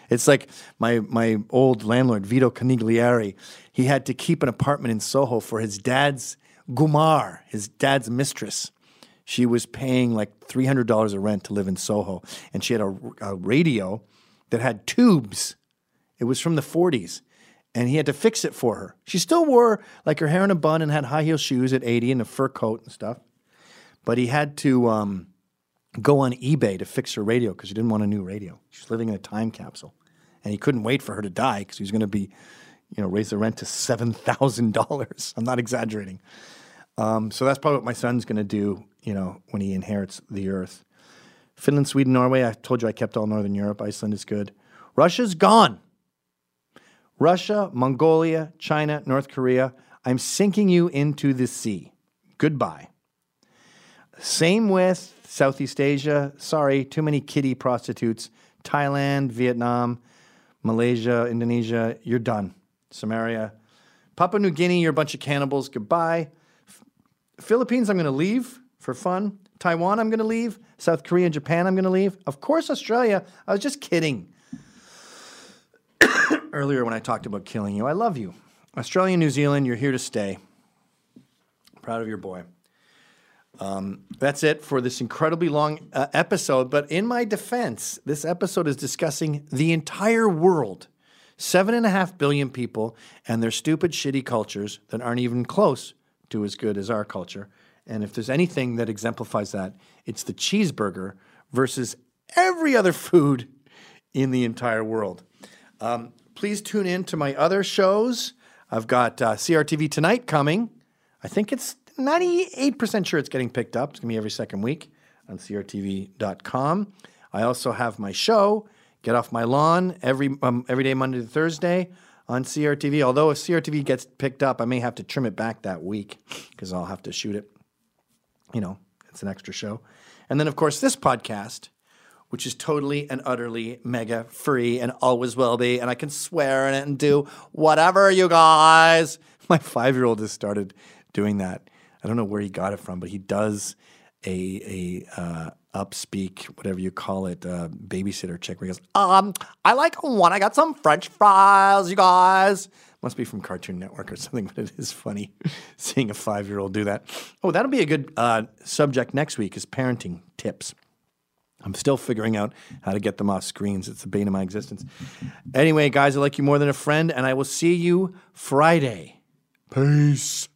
It's like my my old landlord, Vito Canigliari. He had to keep an apartment in Soho for his dad's Gumar, his dad's mistress. She was paying like three hundred dollars a rent to live in Soho. And she had a, a radio that had tubes. It was from the forties. And he had to fix it for her. She still wore like her hair in a bun and had high heel shoes at eighty and a fur coat and stuff. But he had to um, go on eBay to fix her radio because he didn't want a new radio. She was living in a time capsule. And he couldn't wait for her to die because he was going to be, you know, raise the rent to seven thousand dollars. I'm not exaggerating. Um, so that's probably what my son's going to do, you know, when he inherits the earth. Finland, Sweden, Norway. I told you I kept all Northern Europe. Iceland is good. Russia's gone. Russia, Mongolia, China, North Korea. I'm sinking you into the sea. Goodbye. Same with Southeast Asia. Sorry, too many kiddie prostitutes. Thailand, Vietnam, Malaysia, Indonesia. You're done. Samaria. Papua New Guinea, you're a bunch of cannibals. Goodbye. Philippines, I'm going to leave for fun. Taiwan, I'm going to leave. South Korea and Japan, I'm going to leave. Of course, Australia. I was just kidding. Earlier when I talked about killing you. I love you. Australia, New Zealand, you're here to stay. Proud of your boy. Um, that's it for this incredibly long uh, episode. But in my defense, this episode is discussing the entire world. Seven and a half billion people and their stupid, shitty cultures that aren't even close to as good as our culture. And if there's anything that exemplifies that, it's the cheeseburger versus every other food in the entire world. Um, please tune in to my other shows. I've got uh, C R T V Tonight coming. I think it's ninety-eight percent sure it's getting picked up. It's going to be every second week on C R T V dot com. I also have my show, Get Off My Lawn, every um, every day, Monday to Thursday on C R T V. Although if C R T V gets picked up, I may have to trim it back that week because I'll have to shoot it. You know, it's an extra show. And then, of course, this podcast, which is totally and utterly mega free and always will be. And I can swear in it and do whatever, you guys. My five-year-old has started doing that. I don't know where he got it from, but he does a a uh, upspeak, whatever you call it, uh, babysitter chick where he goes, um, I like one. I got some French fries, you guys. Must be from Cartoon Network or something, but it is funny seeing a five-year-old do that. Oh, that'll be a good uh, subject next week is parenting tips. I'm still figuring out how to get them off screens. It's the bane of my existence. Anyway, guys, I like you more than a friend, and I will see you Friday. Peace.